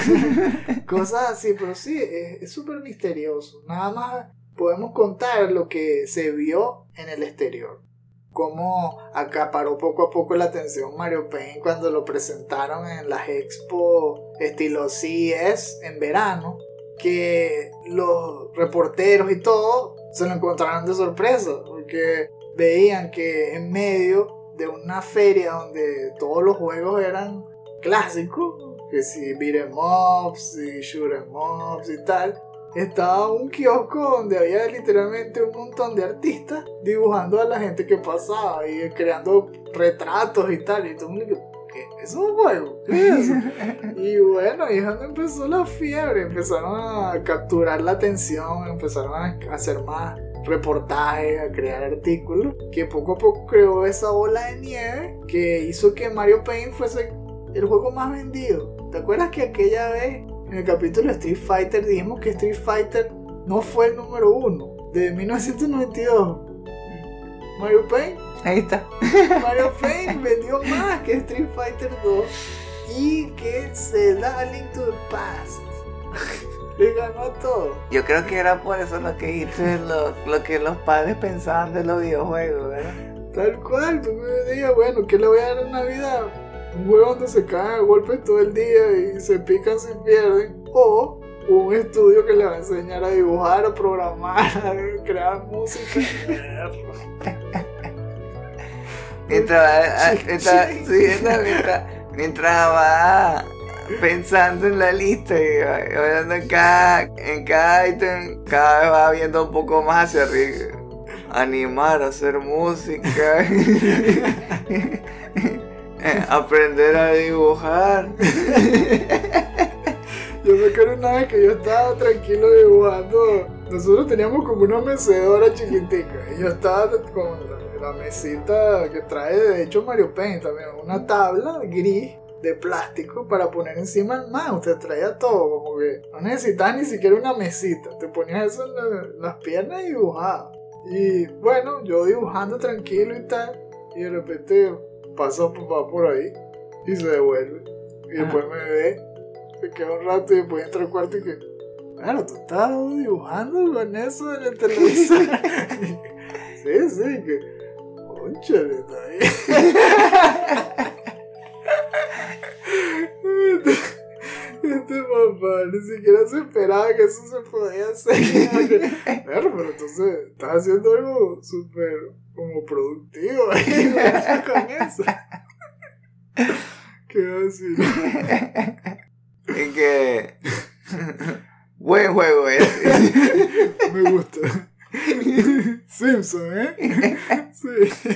Cosas así, pero sí, es súper misterioso. Nada más podemos contar lo que se vio en el exterior. Cómo acaparó poco a poco la atención Mario Paint cuando lo presentaron en las Expo estilo C E S en verano. Que los reporteros y todo se lo encontraron de sorpresa porque veían que en medio de una feria donde todos los juegos eran clásicos, que si beat'em ups y shoot'em ups y tal, estaba un kiosco donde había literalmente un montón de artistas dibujando a la gente que pasaba y creando retratos y tal, y todo el mundo que ¿qué? ¿Es un juego? ¿Qué es eso? Y bueno, ahí es donde empezó la fiebre. Empezaron a capturar la atención, empezaron a hacer más reportajes, a crear artículos, que poco a poco creó esa bola de nieve que hizo que Mario Paint fuese el juego más vendido. ¿Te acuerdas que aquella vez en el capítulo de Street Fighter dijimos que Street Fighter no fue el número uno de mil novecientos noventa y dos? Mario Paint Ahí está. Mario Paint vendió más que Street Fighter dos y que Zelda A Link to the Past. Le ganó a todo. Yo creo que era por eso lo que dijiste, lo, lo que los padres pensaban de los videojuegos, ¿verdad? Tal cual, tú me digas, bueno, ¿qué le voy a dar en Navidad? Un juego donde se caen a golpes todo el día y se pican si pierden. O un estudio que le va a enseñar a dibujar, a programar, a crear música. Mientras va, mientras, sí, mientras, mientras va pensando en la lista y va hablando en cada, en cada ítem, cada vez va viendo un poco más hacia arriba. Animar, hacer música, aprender a dibujar. Yo me acuerdo una vez que yo estaba tranquilo dibujando. Nosotros teníamos como una mecedora chiquitica y yo estaba con la, la mesita que trae de hecho Mario Paint también, una tabla gris de plástico para poner encima el mouse. Te traía todo, como que no necesitabas ni siquiera una mesita, te ponías eso en la, las piernas y dibujabas. Y bueno, yo dibujando tranquilo y tal, y de repente pasa papá por ahí y se devuelve y después me ve, se queda un rato y después entra al cuarto y que claro, tú estás dibujando con eso en el televisor. Sí, sí, que cónchale, está bien. Este, este papá ni siquiera se esperaba que eso se podía hacer. Claro, pero entonces estás haciendo algo súper como productivo ahí con eso. ¿Qué va a decir? Y que buen juego ese. Me gusta. Simpson, ¿eh? Sí.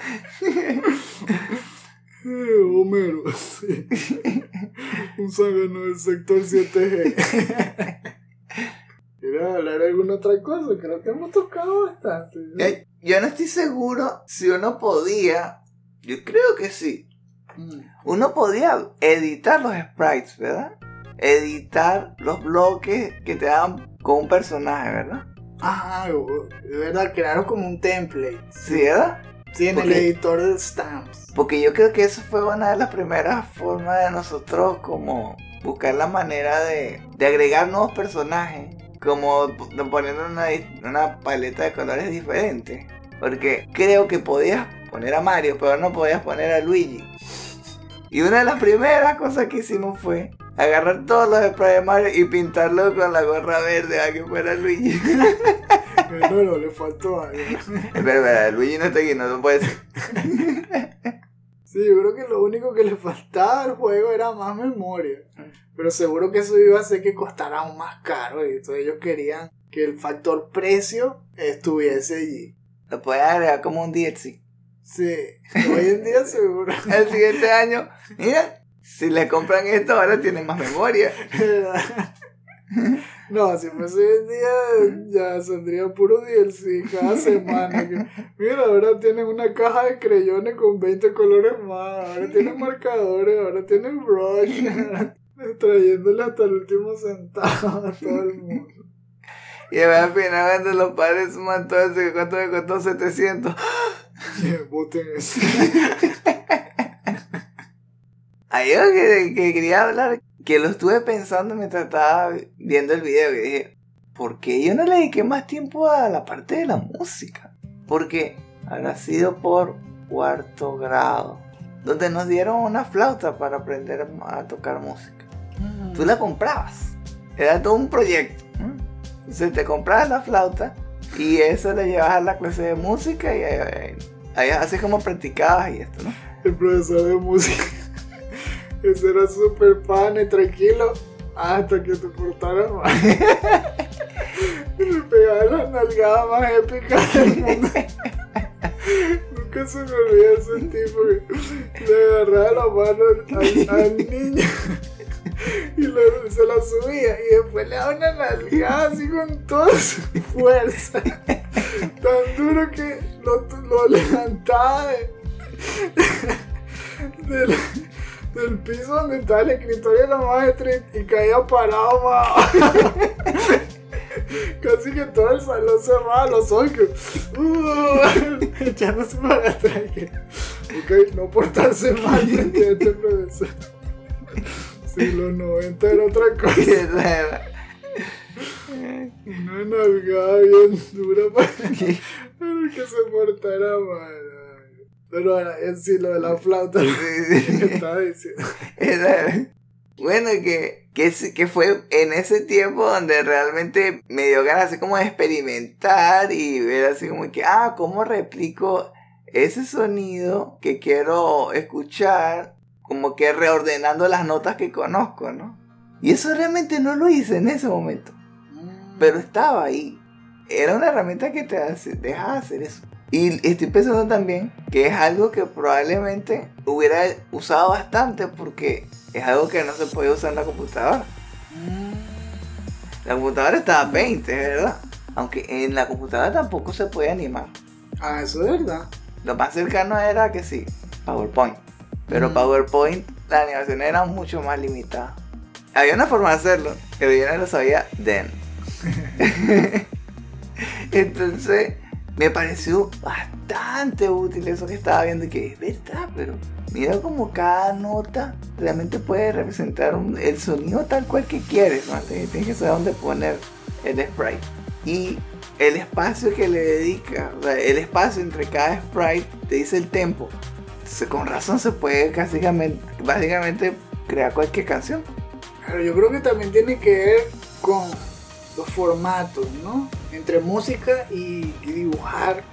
Homero, sí. Un zángano del sector siete G. ¿Quieres hablar de alguna otra cosa? Creo que hemos tocado bastante. Yo, yo no estoy seguro si uno podía. Yo creo que sí. Mm. Uno podía editar los sprites, ¿verdad? Editar los bloques que te dan con un personaje, ¿verdad? Ah, de verdad, crearon como un template. Sí, ¿verdad? Sí, en Porque, el editor de stamps. Porque yo creo que eso fue una de las primeras formas de nosotros como buscar la manera de, de agregar nuevos personajes, como poniendo una, una paleta de colores diferentes. Porque creo que podías poner a Mario, pero no podías poner a Luigi. Y una de las primeras cosas que hicimos fue agarrar todos los sprays de Mario y pintarlo con la gorra verde a que fuera Luigi. Pero no, le faltó algo. Espera, espera, Luigi no está aquí, no, no puede ser. Sí, yo creo que lo único que le faltaba al juego era más memoria. Pero seguro que eso iba a hacer que costara aún más caro. Y entonces ellos querían que el factor precio estuviese allí. Lo puedes agregar como un D L C. Sí, hoy en día seguro. El siguiente año, mira, si le compran esto ahora tienen más memoria. No, si fuese hoy en día ya saldría puro D L C cada semana. Que, mira, ahora tienen una caja de creyones con veinte colores más, ahora tienen marcadores, ahora tienen brush, trayéndole hasta el último centavo a todo el mundo. Y al final cuando los padres suman todo eso, que cuánto me costó setecientos. Voten eso. Hay algo que, que quería hablar, que lo estuve pensando mientras estaba viendo el video, que dije, ¿por qué yo no le dediqué más tiempo a la parte de la música? Porque habrá sido por cuarto grado, donde nos dieron una flauta para aprender a tocar música. Mm. Tú la comprabas, era todo un proyecto. Entonces te comprabas la flauta y eso le llevabas a la clase de música y ahí, ahí así como practicabas y esto, ¿no? El profesor de música, ese era súper pan y tranquilo hasta que te portaras mal. Y le pegaba la nalgada más épica del mundo. Nunca se me olvida ese tipo que le agarraba la mano al, al niño y le, se la subía y después le daba una nalgada así con toda su fuerza, tan duro que lo, lo levantaba de, de la, del piso donde estaba el escritorio de la maestra y, y caía parado más. Casi que todo el salón cerraba los ojos, uh, echándose para atrás. Que, ok, no portarse mal frente a este profesor. Sí, los noventa era otra cosa. Una nalgada bien dura para, para que se portara mal. Pero ahora, en sí, lo de la flauta, que estaba diciendo. Era, bueno, que, que, que fue en ese tiempo donde realmente me dio ganas así como de experimentar y ver así como que, ah, ¿cómo replico ese sonido que quiero escuchar? Como que reordenando las notas que conozco, ¿no? Y eso realmente no lo hice en ese momento. Pero estaba ahí. Era una herramienta que te hace, deja hacer eso. Y estoy pensando también que es algo que probablemente hubiera usado bastante porque es algo que no se puede usar en la computadora. La computadora estaba Paint, ¿verdad? Aunque en la computadora tampoco se puede animar. Ah, eso es verdad. Lo más cercano era que sí, PowerPoint. Pero mm. PowerPoint, la animación era mucho más limitada. Había una forma de hacerlo, pero yo no lo sabía then. Entonces, me pareció bastante útil eso que estaba viendo, que es verdad, pero mira como cada nota realmente puede representar un, el sonido tal cual que quieres, ¿no? Tienes que saber dónde poner el sprite. Y el espacio que le dedica, o sea, el espacio entre cada sprite te dice el tempo. Entonces, con razón se puede básicamente, básicamente crear cualquier canción. Pero yo creo que también tiene que ver con los formatos, ¿no? Entre música y, y dibujar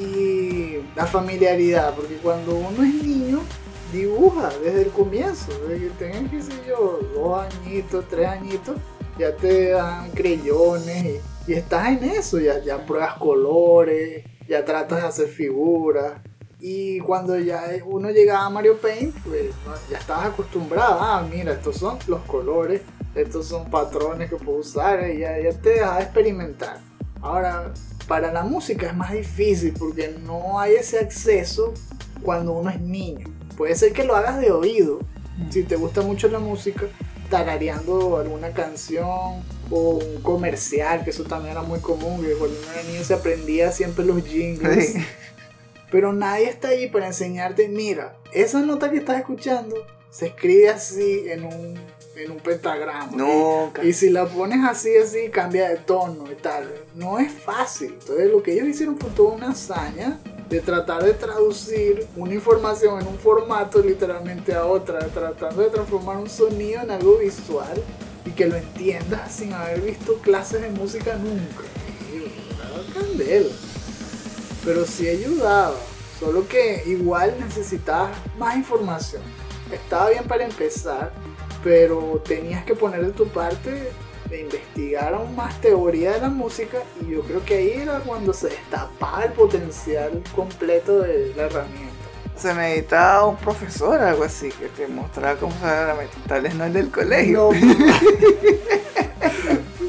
y la familiaridad, porque cuando uno es niño dibuja desde el comienzo, desde que tengas, qué sé yo, dos añitos, tres añitos, ya te dan creyones y, y estás en eso, ya, ya pruebas colores, ya tratas de hacer figuras. Y cuando ya uno llegaba a Mario Paint, pues ya estabas acostumbrado. Ah, mira, estos son los colores, estos son patrones que puedo usar, y ya, ya te dejas experimentar. Ahora, para la música es más difícil porque no hay ese acceso cuando uno es niño. Puede ser que lo hagas de oído, si te gusta mucho la música, tarareando alguna canción o un comercial, que eso también era muy común, que cuando uno era niño se aprendía siempre los jingles. Sí. Pero nadie está ahí para enseñarte, mira, esa nota que estás escuchando se escribe así en un, en un pentagrama. No, y, y si la pones así, así, cambia de tono y tal. No es fácil. Entonces lo que ellos hicieron fue toda una hazaña de tratar de traducir una información en un formato literalmente a otra, tratando de transformar un sonido en algo visual y que lo entiendas sin haber visto clases de música nunca. Y era candela. Pero sí ayudaba, solo que igual necesitabas más información. Estaba bien para empezar, pero tenías que poner de tu parte de investigar aún más teoría de la música, y yo creo que ahí era cuando se destapaba el potencial completo de la herramienta. Se necesitaba un profesor, algo así, que te mostrara cómo usar la herramienta. Tal vez no el del colegio. No.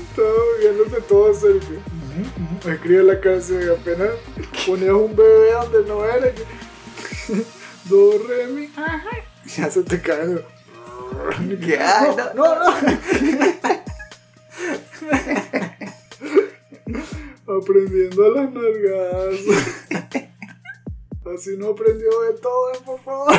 tomándote todo selfie. Escribe la canción y apenas ponías un bebé donde no era. Que... Do, re, mi, ajá. Ya se te cae. ¿Qué? Ay, no, no, no. Aprendiendo a las nalgadas. Así no aprendió Beethoven, por favor.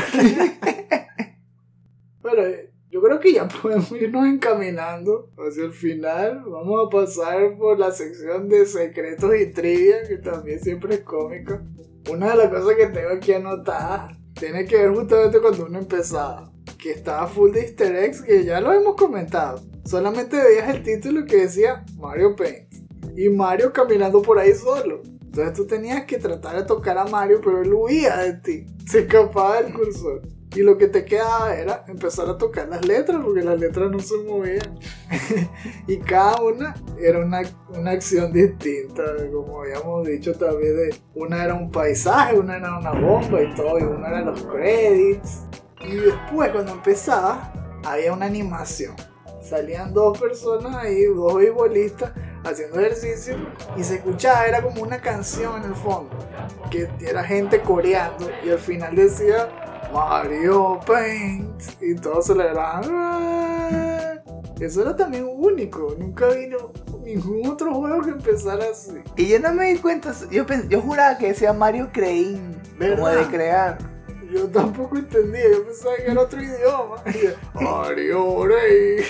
Bueno, yo creo que ya podemos irnos encaminando hacia el final. Vamos a pasar por la sección de secretos y trivia, que también siempre es cómica. Una de las cosas que tengo aquí anotada tiene que ver justamente cuando uno empezaba, que estaba full de easter eggs, que ya lo hemos comentado. Solamente veías el título que decía Mario Paint y Mario caminando por ahí solo. Entonces tú tenías que tratar de tocar a Mario, pero él huía de ti, se escapaba del cursor. Y lo que te quedaba era empezar a tocar las letras, porque las letras no se movían. Y cada una era una, una acción distinta, como habíamos dicho también. De, una era un paisaje, una era una bomba y todo, y una era los credits. Y después, cuando empezaba, había una animación. Salían dos personas ahí, dos beisbolistas, haciendo ejercicio, y se escuchaba, era como una canción en el fondo, que era gente coreando, y al final decía Mario Paint, y todos celebraban. Eso era también único, nunca vino ningún otro juego que empezara así. Y yo no me di cuenta, yo, pens- yo juraba que decía Mario Creín, como de crear. Yo tampoco entendía, yo pensaba que era otro idioma. Mario Paint.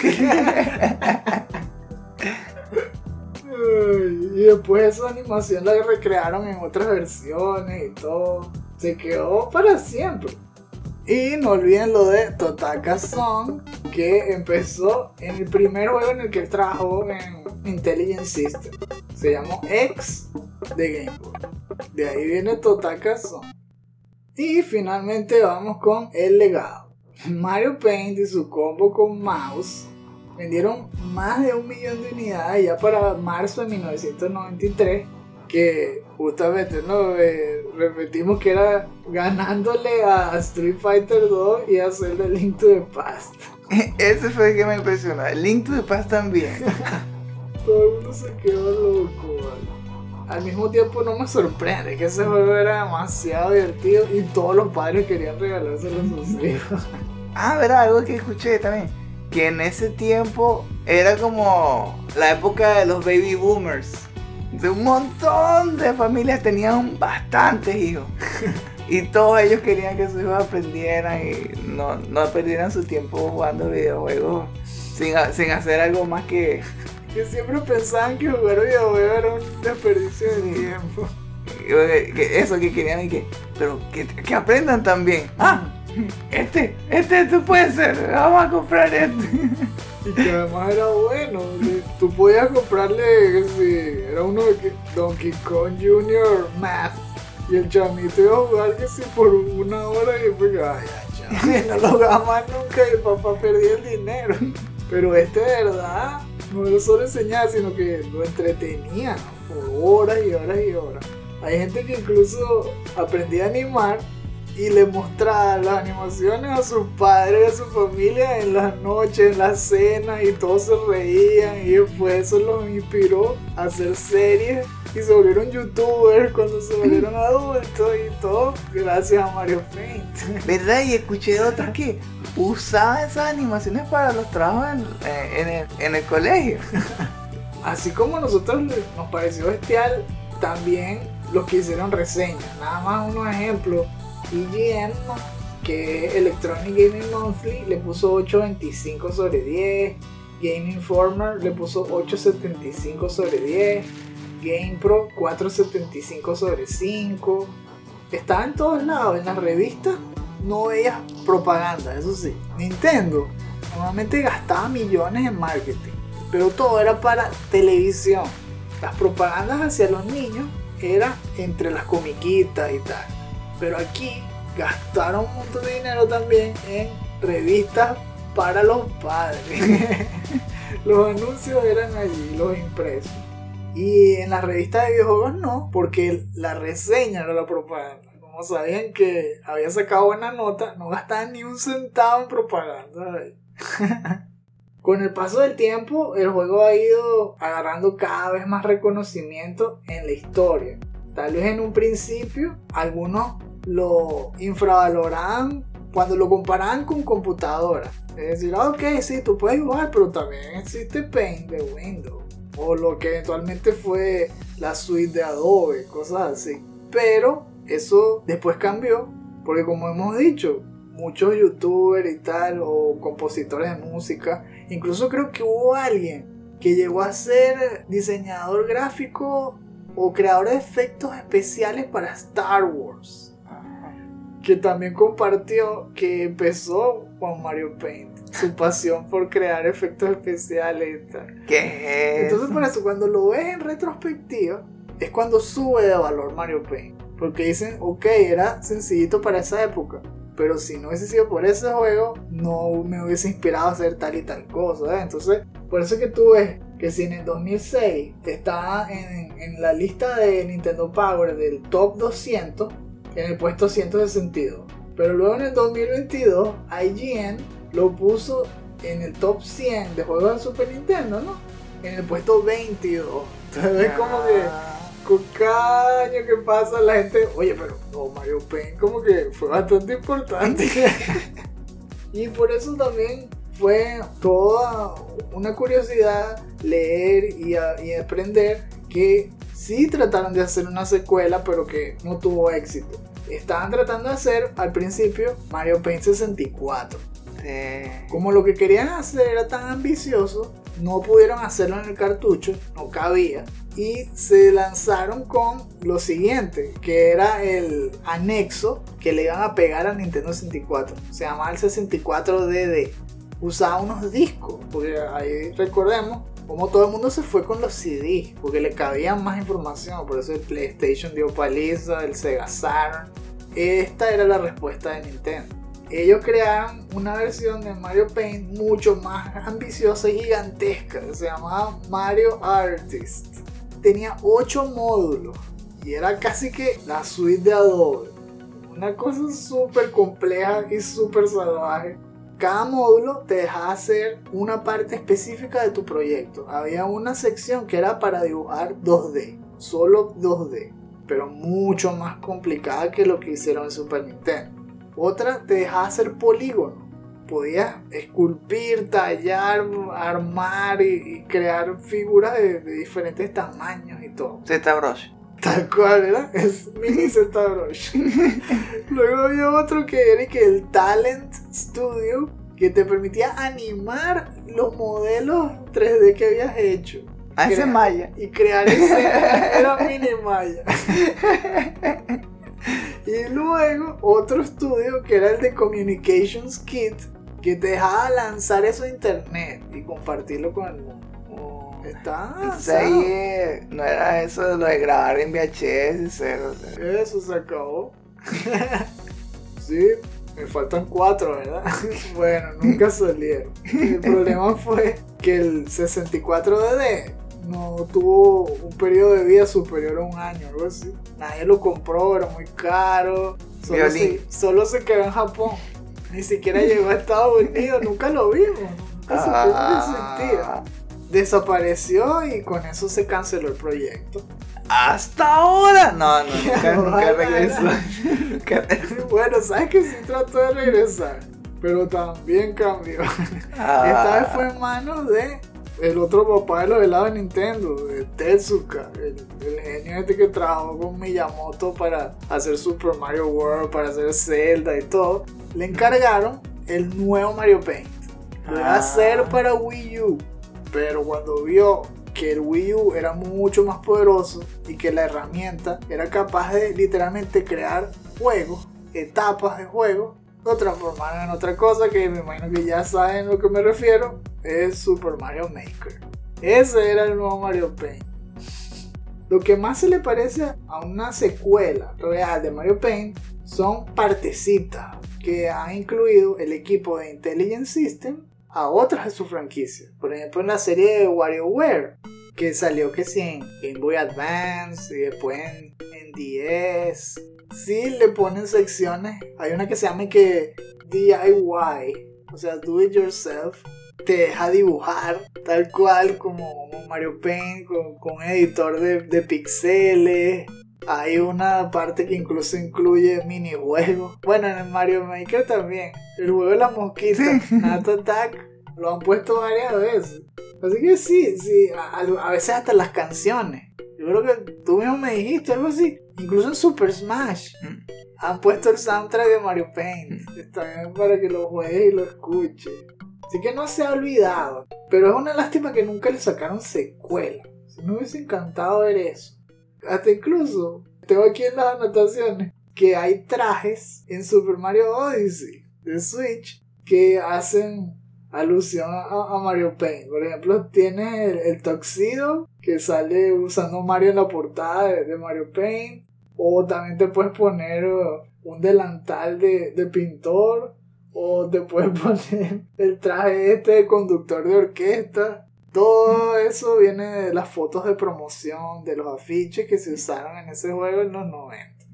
Y después esa animación la recrearon en otras versiones y todo. Se quedó para siempre. Y no olviden lo de Totaka Song, que empezó en el primer juego en el que él trabajó en Intelligent System. Se llamó X de Game Boy. De ahí viene Totaka Song. Y finalmente vamos con el legado. Mario Paint y su combo con mouse vendieron más de un millón de unidades ya para marzo de mil novecientos noventa y tres, que justamente no eh, repetimos que era ganándole a Street Fighter dos y a Zelda Link to the Past. Ese fue el que me impresionó, el Link to the Past también. Todo el mundo se quedó loco, ¿vale? Al mismo tiempo no me sorprende que ese juego era demasiado divertido y todos los padres querían regalárselo a sus hijos. Ah, ¿verdad? Algo que escuché también, que en ese tiempo era como la época de los baby boomers. De un montón de familias tenían bastantes hijos. Y todos ellos querían que sus hijos aprendieran y no, no perdieran su tiempo jugando videojuegos sin, sin hacer algo más que... Que siempre pensaban que jugar videojuegos era un desperdicio de tiempo. que eso que querían y que... Pero que, que aprendan también. Ah, este, este, tú puedes ser, vamos a comprar este. Y que además era bueno, que tú podías comprarle, que si, era uno de que, Donkey Kong junior Math, y el chamito iba a jugar que si por una hora y después, ay, ya, no lo jugaba más nunca y el papá perdía el dinero. Pero este de verdad no lo solo enseñaba, sino que lo entretenía, ¿no? Por horas y horas y horas. Hay gente que incluso aprendía a animar y le mostraba las animaciones a sus padres y a su familia en las noches, en las cenas, y todos se reían, y después eso los inspiró a hacer series y se volvieron youtubers cuando se volvieron adultos y todo gracias a Mario Paint. ¿Verdad? Y escuché de otros que usaban esas animaciones para los trabajos en, en, el, en el colegio. Así como a nosotros nos pareció bestial, también los que hicieron reseñas. Nada más unos ejemplos. E G M, que es Electronic Gaming Monthly, le puso ocho punto veinticinco sobre diez. Game Informer le puso ocho punto setenta y cinco sobre diez. GamePro cuatro punto setenta y cinco sobre cinco. Estaba en todos lados, en las revistas no veías propaganda, eso sí. Nintendo normalmente gastaba millones en marketing, pero todo era para televisión. Las propagandas hacia los niños eran entre las comiquitas y tal. Pero aquí gastaron un montón de dinero también en revistas para los padres. Los anuncios eran allí, los impresos. Y en las revistas de videojuegos no, porque la reseña era la propaganda. Como sabían que había sacado buena nota, no gastaban ni un centavo en propaganda. Con el paso del tiempo, el juego ha ido agarrando cada vez más reconocimiento en la historia. Tal vez en un principio, algunos lo infravaloraban cuando lo comparaban con computadoras. Es decir, ah, ok, sí, tú puedes jugar, pero también existe Paint de Windows. O lo que eventualmente fue la suite de Adobe, cosas así. Pero eso después cambió, porque como hemos dicho, muchos youtubers y tal, o compositores de música, incluso creo que hubo alguien que llegó a ser diseñador gráfico o creador de efectos especiales para Star Wars, que también compartió que empezó con Mario Paint, su pasión por crear efectos especiales y tal. ¿Qué es? Entonces por eso cuando lo ves en retrospectiva es cuando sube de valor Mario Paint, porque dicen, ok, era sencillito para esa época, pero si no hubiese sido por ese juego no me hubiese inspirado a hacer tal y tal cosa, ¿eh? Entonces por eso es que tú ves que si en el dos mil seis está en, en la lista de Nintendo Power del top doscientos, en el puesto ciento sesenta y dos, pero luego en el dos mil veintidós I G N lo puso en el top cien de juegos de Super Nintendo, ¿no? En el puesto veintidós. Entonces ves como que con cada año que pasa la gente, oye, pero no, Mario Paint como que fue bastante importante. Y por eso también fue toda una curiosidad leer y, a, y aprender que sí trataron de hacer una secuela, pero que no tuvo éxito. Estaban tratando de hacer al principio Mario Paint sesenta y cuatro. Sí. Como lo que querían hacer era tan ambicioso, no pudieron hacerlo en el cartucho, no cabía. Y se lanzaron con lo siguiente, que era el anexo que le iban a pegar a Nintendo sesenta y cuatro. Se llamaba el sesenta y cuatro D D. Usaba unos discos, porque ahí recordemos como todo el mundo se fue con los C Ds, porque le cabía más información. Por eso el PlayStation dio paliza, el Sega Saturn. Esta era la respuesta de Nintendo. Ellos crearon una versión de Mario Paint mucho más ambiciosa y gigantesca, que se llamaba Mario Artist. Tenía ocho módulos y era casi que la suite de Adobe. Una cosa súper compleja y súper salvaje. Cada módulo te dejaba hacer una parte específica de tu proyecto. Había una sección que era para dibujar dos D, solo dos D, pero mucho más complicada que lo que hicieron en Super Nintendo. Otra te dejaba hacer polígonos. Podías esculpir, tallar, armar y, y crear figuras de, de diferentes tamaños y todo. ZBrush. Tal cual, ¿verdad? Es mini ZBrush. Luego había otro que era que el Talent Studio, que te permitía animar los modelos tres D que habías hecho. Ah, ese Maya. Y crear ese, era mini Maya. Y luego otro estudio que era el de Communications Kit, que te dejaba lanzar eso a internet y compartirlo con el mundo. Oh. Está Entonces ahí eh, no era eso de lo de grabar en V H S y cero. Eso se acabó. Sí, me faltan cuatro, ¿verdad? Bueno, nunca salieron. El problema fue que el sesenta y cuatro D D no tuvo un periodo de vida superior a un año, algo así. Nadie lo compró, era muy caro. Solo se, solo se quedó en Japón. Ni siquiera llegó a Estados Unidos, nunca lo vimos. Nunca supimos que existía. Desapareció y con eso se canceló el proyecto. ¡Hasta ahora! No, no, nunca, nunca regresó. Nunca... Bueno, sabes que sí trató de regresar, pero también cambió. Ah. Esta vez fue en manos de el otro papá de los helados de Nintendo, de Tezuka, el, el genio este que trabajó con Miyamoto para hacer Super Mario World, para hacer Zelda y todo. Le encargaron el nuevo Mario Paint. Lo iba a hacer para Wii U, pero cuando vio que el Wii U era mucho más poderoso y que la herramienta era capaz de literalmente crear juegos, etapas de juegos, lo transformaron en otra cosa que me imagino que ya saben a lo que me refiero, es Super Mario Maker. Ese era el nuevo Mario Paint. Lo que más se le parece a una secuela real de Mario Paint son partecitas que ha incluido el equipo de Intelligent System a otras de su franquicia. Por ejemplo, en la serie de WarioWare, que salió que sí en Game Boy Advance y después en, en D S. Sí le ponen secciones. Hay una que se llama que D I Y, o sea, Do It Yourself, te deja dibujar tal cual como Mario Paint, con, con un editor de, de pixeles. Hay una parte que incluso incluye minijuegos. Bueno, en el Mario Maker también. El juego de las mosquitas, Sí. Art Attack, lo han puesto varias veces. Así que sí, sí, a, a veces hasta las canciones. Yo creo que tú mismo me dijiste algo así. Incluso en Super Smash han puesto el soundtrack de Mario Paint. Está bien para que lo juegues y lo escuches. Así que no se ha olvidado. Pero es una lástima que nunca le sacaron secuela. Si me hubiese encantado ver eso. Hasta incluso, tengo aquí en las anotaciones, que hay trajes en Super Mario Odyssey de Switch que hacen alusión a, a Mario Paint. Por ejemplo, tienes el, el tuxedo que sale usando Mario en la portada de, de Mario Paint. O también te puedes poner uh, un delantal de, de pintor. O te puedes poner el traje este de conductor de orquesta. Todo eso viene de las fotos de promoción, de los afiches que se usaron en ese juego en los noventa.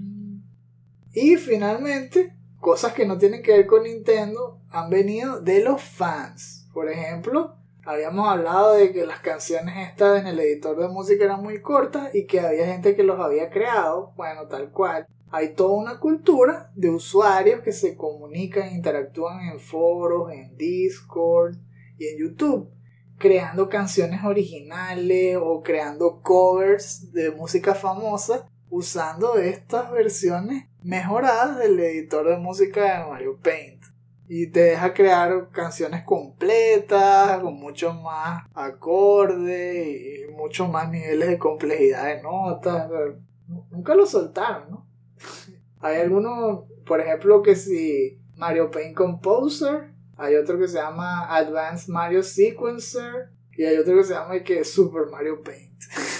Y finalmente, cosas que no tienen que ver con Nintendo han venido de los fans. Por ejemplo, habíamos hablado de que las canciones estas en el editor de música eran muy cortas y que había gente que los había creado. Bueno, tal cual. Hay toda una cultura de usuarios que se comunican e interactúan en foros, en Discord y en YouTube, creando canciones originales o creando covers de música famosa usando estas versiones mejoradas del editor de música de Mario Paint. Y te deja crear canciones completas, con muchos más acordes y muchos más niveles de complejidad de notas. Nunca lo soltaron, ¿no? Hay algunos, por ejemplo, que si Mario Paint Composer, hay otro que se llama Advanced Mario Sequencer y hay otro que se llama que Super Mario Paint.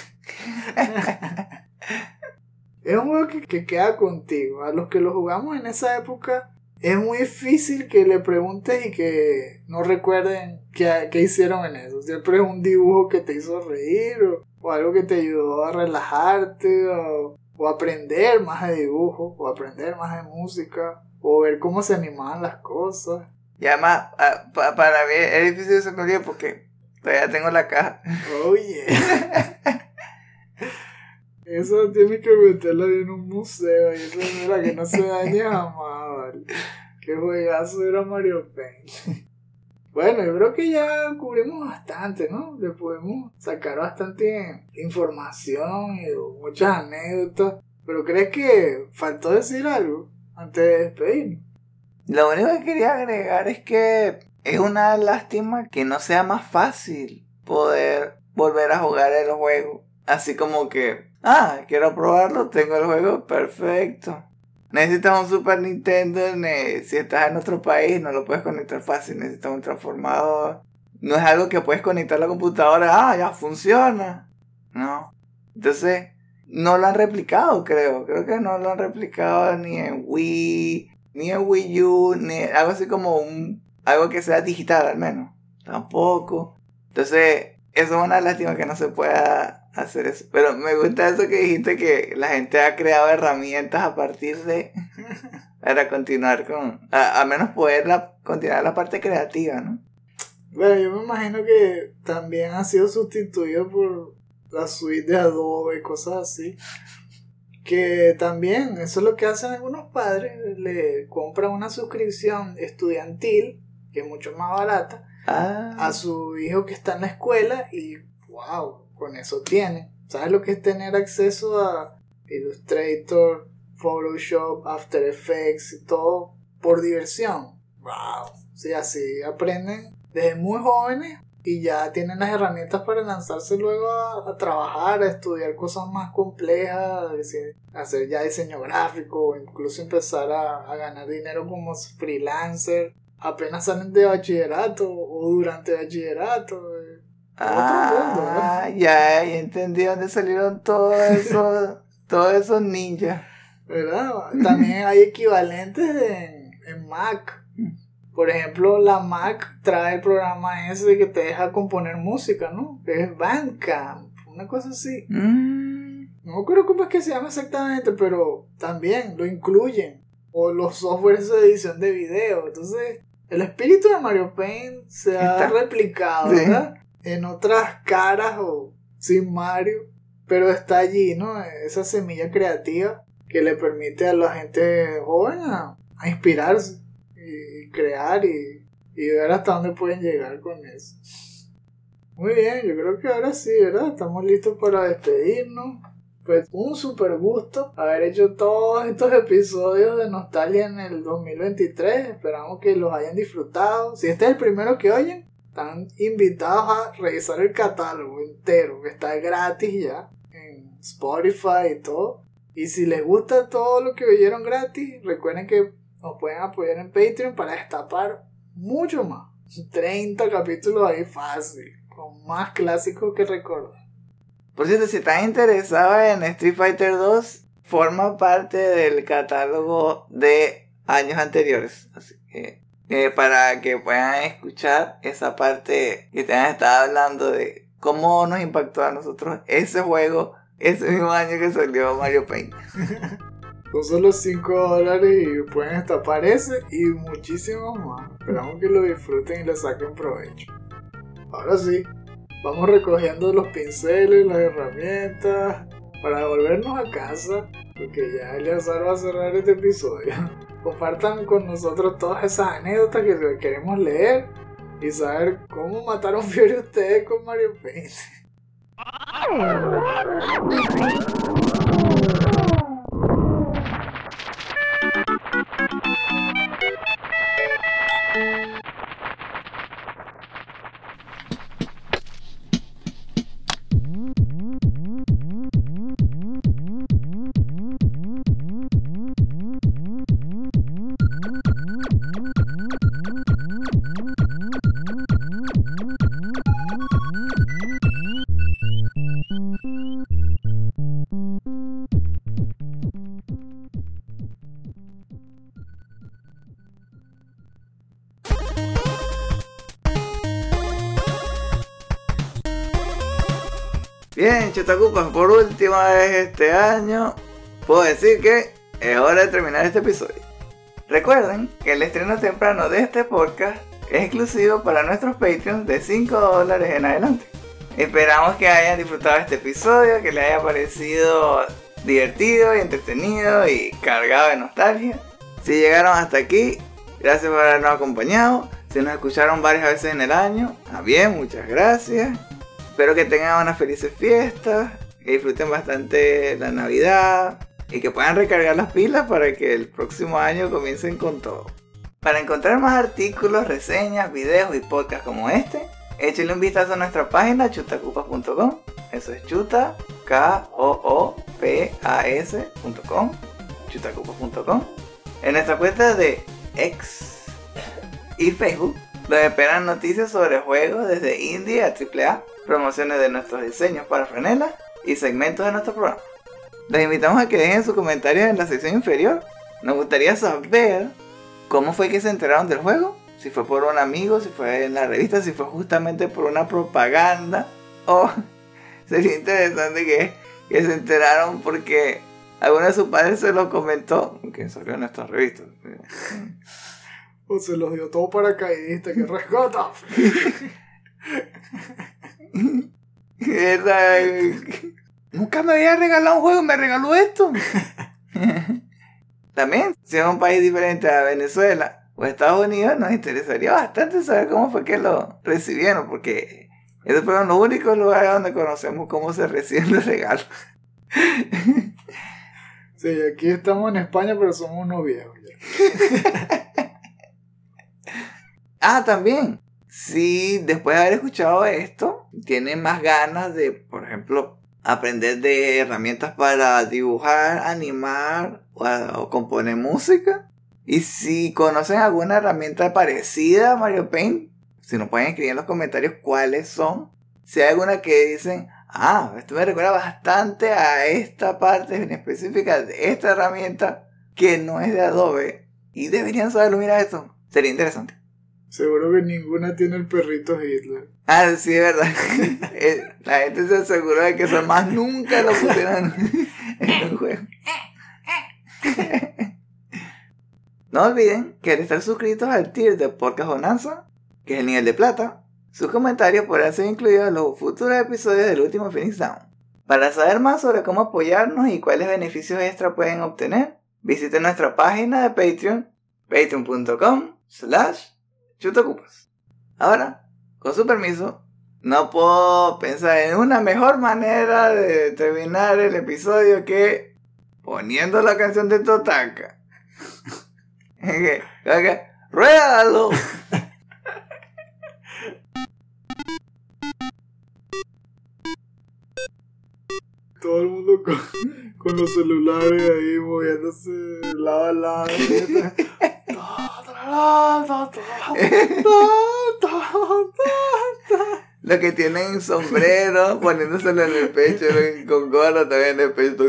Es un juego que, que queda contigo. A los que lo jugamos en esa época es muy difícil que le preguntes y que no recuerden qué, qué hicieron en eso. Siempre es un dibujo que te hizo reír o, o algo que te ayudó a relajarte o, o aprender más de dibujo o aprender más de música o ver cómo se animaban las cosas. Y además, pa, para mí es difícil de se me olvide porque todavía tengo la caja. Oh yeah. Eso tiene que meterla en un museo y eso es la que no se daña jamás, ¿vale? Qué juegazo era Mario Paint. Bueno, yo creo que ya cubrimos bastante, ¿no? Le podemos sacar bastante información y muchas anécdotas. Pero ¿crees que faltó decir algo antes de despedirnos? Lo único que quería agregar es que es una lástima que no sea más fácil poder volver a jugar el juego. Así como que, ah, quiero probarlo, tengo el juego, perfecto. Necesitas un Super Nintendo, ne- si estás en otro país no lo puedes conectar fácil, necesitas un transformador. No es algo que puedes conectar a la computadora, ah, ya funciona. No. Entonces, no lo han replicado, creo. Creo que no lo han replicado ni en Wii, ni en Wii U, ni algo así como un algo que sea digital al menos. Tampoco. Entonces, eso es una lástima que no se pueda hacer eso. Pero me gusta eso que dijiste, que la gente ha creado herramientas a partir de... para continuar con... A, a menos poder la, continuar la parte creativa, ¿no? Bueno, yo me imagino que también ha sido sustituido por la suite de Adobe y cosas así. Que también, eso es lo que hacen algunos padres. Le compran una suscripción estudiantil, que es mucho más barata, Ah. a su hijo que está en la escuela y wow, con eso tiene. ¿Sabes lo que es tener acceso a Illustrator, Photoshop, After Effects y todo por diversión? Wow. Sí, así aprenden desde muy jóvenes y ya tienen las herramientas para lanzarse luego a, a trabajar, a estudiar cosas más complejas, decir, hacer ya diseño gráfico o incluso empezar a, a ganar dinero como freelancer. Apenas salen de bachillerato o durante bachillerato. Eh. Ah, mundo, ¿no? Ya, ya entendí dónde salieron todos esos, todos esos ninjas. ¿Verdad? También hay equivalentes en, en Mac. Por ejemplo, la Mac trae el programa ese que te deja componer música, ¿no? Que es Bandcamp, una cosa así. Mm. No me acuerdo cómo es que se llama exactamente, pero también lo incluyen. O los softwares de edición de video. Entonces, el espíritu de Mario Paint se ha Está. replicado, Sí. ¿verdad? En otras caras o sin Mario, pero está allí, ¿no? Esa semilla creativa que le permite a la gente joven a, a inspirarse y crear y, y ver hasta dónde pueden llegar con eso. Muy bien, yo creo que ahora sí, ¿verdad? Estamos listos para despedirnos. Pues un super gusto haber hecho todos estos episodios de Nostalgia en el dos mil veintitrés. Esperamos que los hayan disfrutado. Si este es el primero que oyen, están invitados a revisar el catálogo entero, que está gratis ya en Spotify y todo. Y si les gusta todo lo que oyeron gratis, recuerden que nos pueden apoyar en Patreon para destapar mucho más. treinta capítulos ahí fácil, con más clásicos que recordar. Por cierto, si están interesados en Street Fighter dos, forma parte del catálogo de años anteriores. Así que eh, para que puedan escuchar esa parte que te han estado hablando de cómo nos impactó a nosotros ese juego, ese mismo año que salió Mario Paint. Son solo cinco dólares y pueden destapar ese y muchísimos más. Esperamos que lo disfruten y le saquen provecho. Ahora sí, vamos recogiendo los pinceles, las herramientas para volvernos a casa, porque ya Eleazar va a cerrar este episodio. Compartan con nosotros todas esas anécdotas que queremos leer y saber cómo mataron fiebre ustedes con Mario Paint. Bien, Chutacupas, por última vez este año, puedo decir que es hora de terminar este episodio. Recuerden que el estreno temprano de este podcast es exclusivo para nuestros Patreons de cinco dólares en adelante. Esperamos que hayan disfrutado este episodio, que les haya parecido divertido y entretenido y cargado de nostalgia. Si llegaron hasta aquí, gracias por habernos acompañado. Si nos escucharon varias veces en el año, también muchas gracias. Espero que tengan unas felices fiestas, que disfruten bastante la Navidad y que puedan recargar las pilas para que el próximo año comiencen con todo. Para encontrar más artículos, reseñas, videos y podcasts como este, échenle un vistazo a nuestra página chutacupas punto com. Eso es chuta, K O O P A S punto com, chutacupas punto com. En nuestra cuenta de X y Facebook, donde esperan noticias sobre juegos desde indie a triple A, promociones de nuestros diseños para franelas y segmentos de nuestro programa. Les invitamos a que dejen sus comentarios en la sección inferior. Nos gustaría saber cómo fue que se enteraron del juego. Si fue por un amigo, si fue en la revista, si fue justamente por una propaganda. O sería interesante que, que se enteraron porque alguno de sus padres se lo comentó, que salió en estas revistas. O se los dio todo paracaidista que rescata. Esa, nunca me había regalado un juego, me regaló esto. También, si es un país diferente a Venezuela o Estados Unidos, nos interesaría bastante saber cómo fue que lo recibieron, porque esos fueron los únicos lugares donde conocemos cómo se reciben los regalos. Sí, aquí estamos en España, pero somos unos viejos ya. Ah, también, si después de haber escuchado esto, tienen más ganas de, por ejemplo, aprender de herramientas para dibujar, animar o, o componer música, y si conocen alguna herramienta parecida a Mario Paint, si nos pueden escribir en los comentarios cuáles son. Si hay alguna que dicen, ah, esto me recuerda bastante a esta parte en específica de esta herramienta que no es de Adobe y deberían saberlo, mira esto, sería interesante. Seguro que ninguna tiene el perrito Hitler. Ah, sí, es verdad. La gente se aseguró de que eso más nunca lo pusieron en un juego. No olviden que al estar suscritos al tier de Podcast Bonanza, que es el nivel de plata, sus comentarios podrán ser incluidos en los futuros episodios del último Phoenix Down. Para saber más sobre cómo apoyarnos y cuáles beneficios extra pueden obtener, visiten nuestra página de Patreon, patreon.com slash chutacupas. Ahora, con su permiso, no puedo pensar en una mejor manera de terminar el episodio que poniendo la canción de Totaka. Okay, okay. ¡Ruédalo! Todo el mundo con, con los celulares ahí moviéndose de lado a lado. Los que tienen sombrero poniéndoselo en el pecho, con gorra también en el pecho.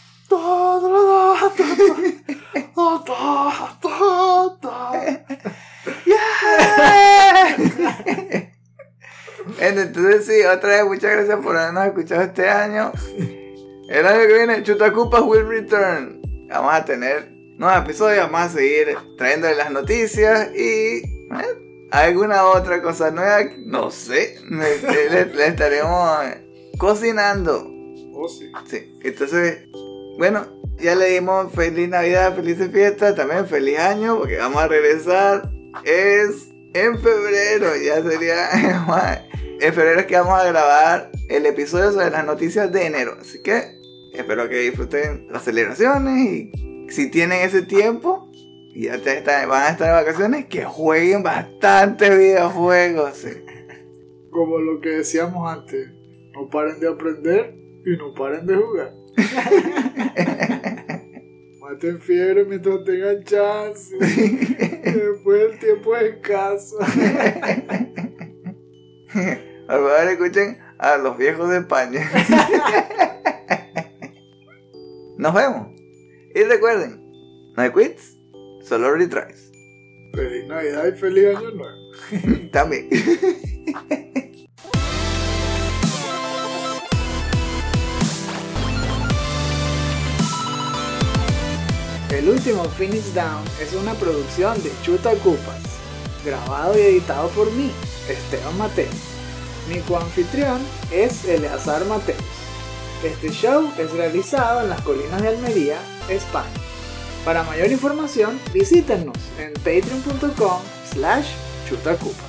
Entonces sí, otra vez muchas gracias por habernos escuchado este año. El año que viene Chutacupas will return. Vamos a tener nuevos episodios, vamos a seguir trayéndole las noticias y ¿eh? alguna otra cosa nueva, no sé, le, le, le estaremos cocinando. Oh, sí. Sí, entonces, bueno, ya le dimos feliz Navidad, felices fiestas, también feliz año, porque vamos a regresar, es en febrero, ya sería, en febrero es que vamos a grabar el episodio sobre las noticias de enero, así que espero que disfruten las celebraciones y si tienen ese tiempo y ya te están, van a estar de vacaciones, que jueguen bastantes videojuegos. Sí. Como lo que decíamos antes, no paren de aprender y no paren de jugar. Maten fiebre mientras tengan chance. Después el tiempo es escaso. Por favor, escuchen a los viejos de España. Nos vemos. Y recuerden, no hay quits, solo retries. Feliz Navidad y feliz Año Nuevo. También. El último Phoenix Down es una producción de Chutacupas, grabado y editado por mí, Esteban Mateos. Mi coanfitrión es Eleazar Mateos. Este show es realizado en las colinas de Almería, España. Para mayor información, visítenos en patreon punto com slash chutacupas.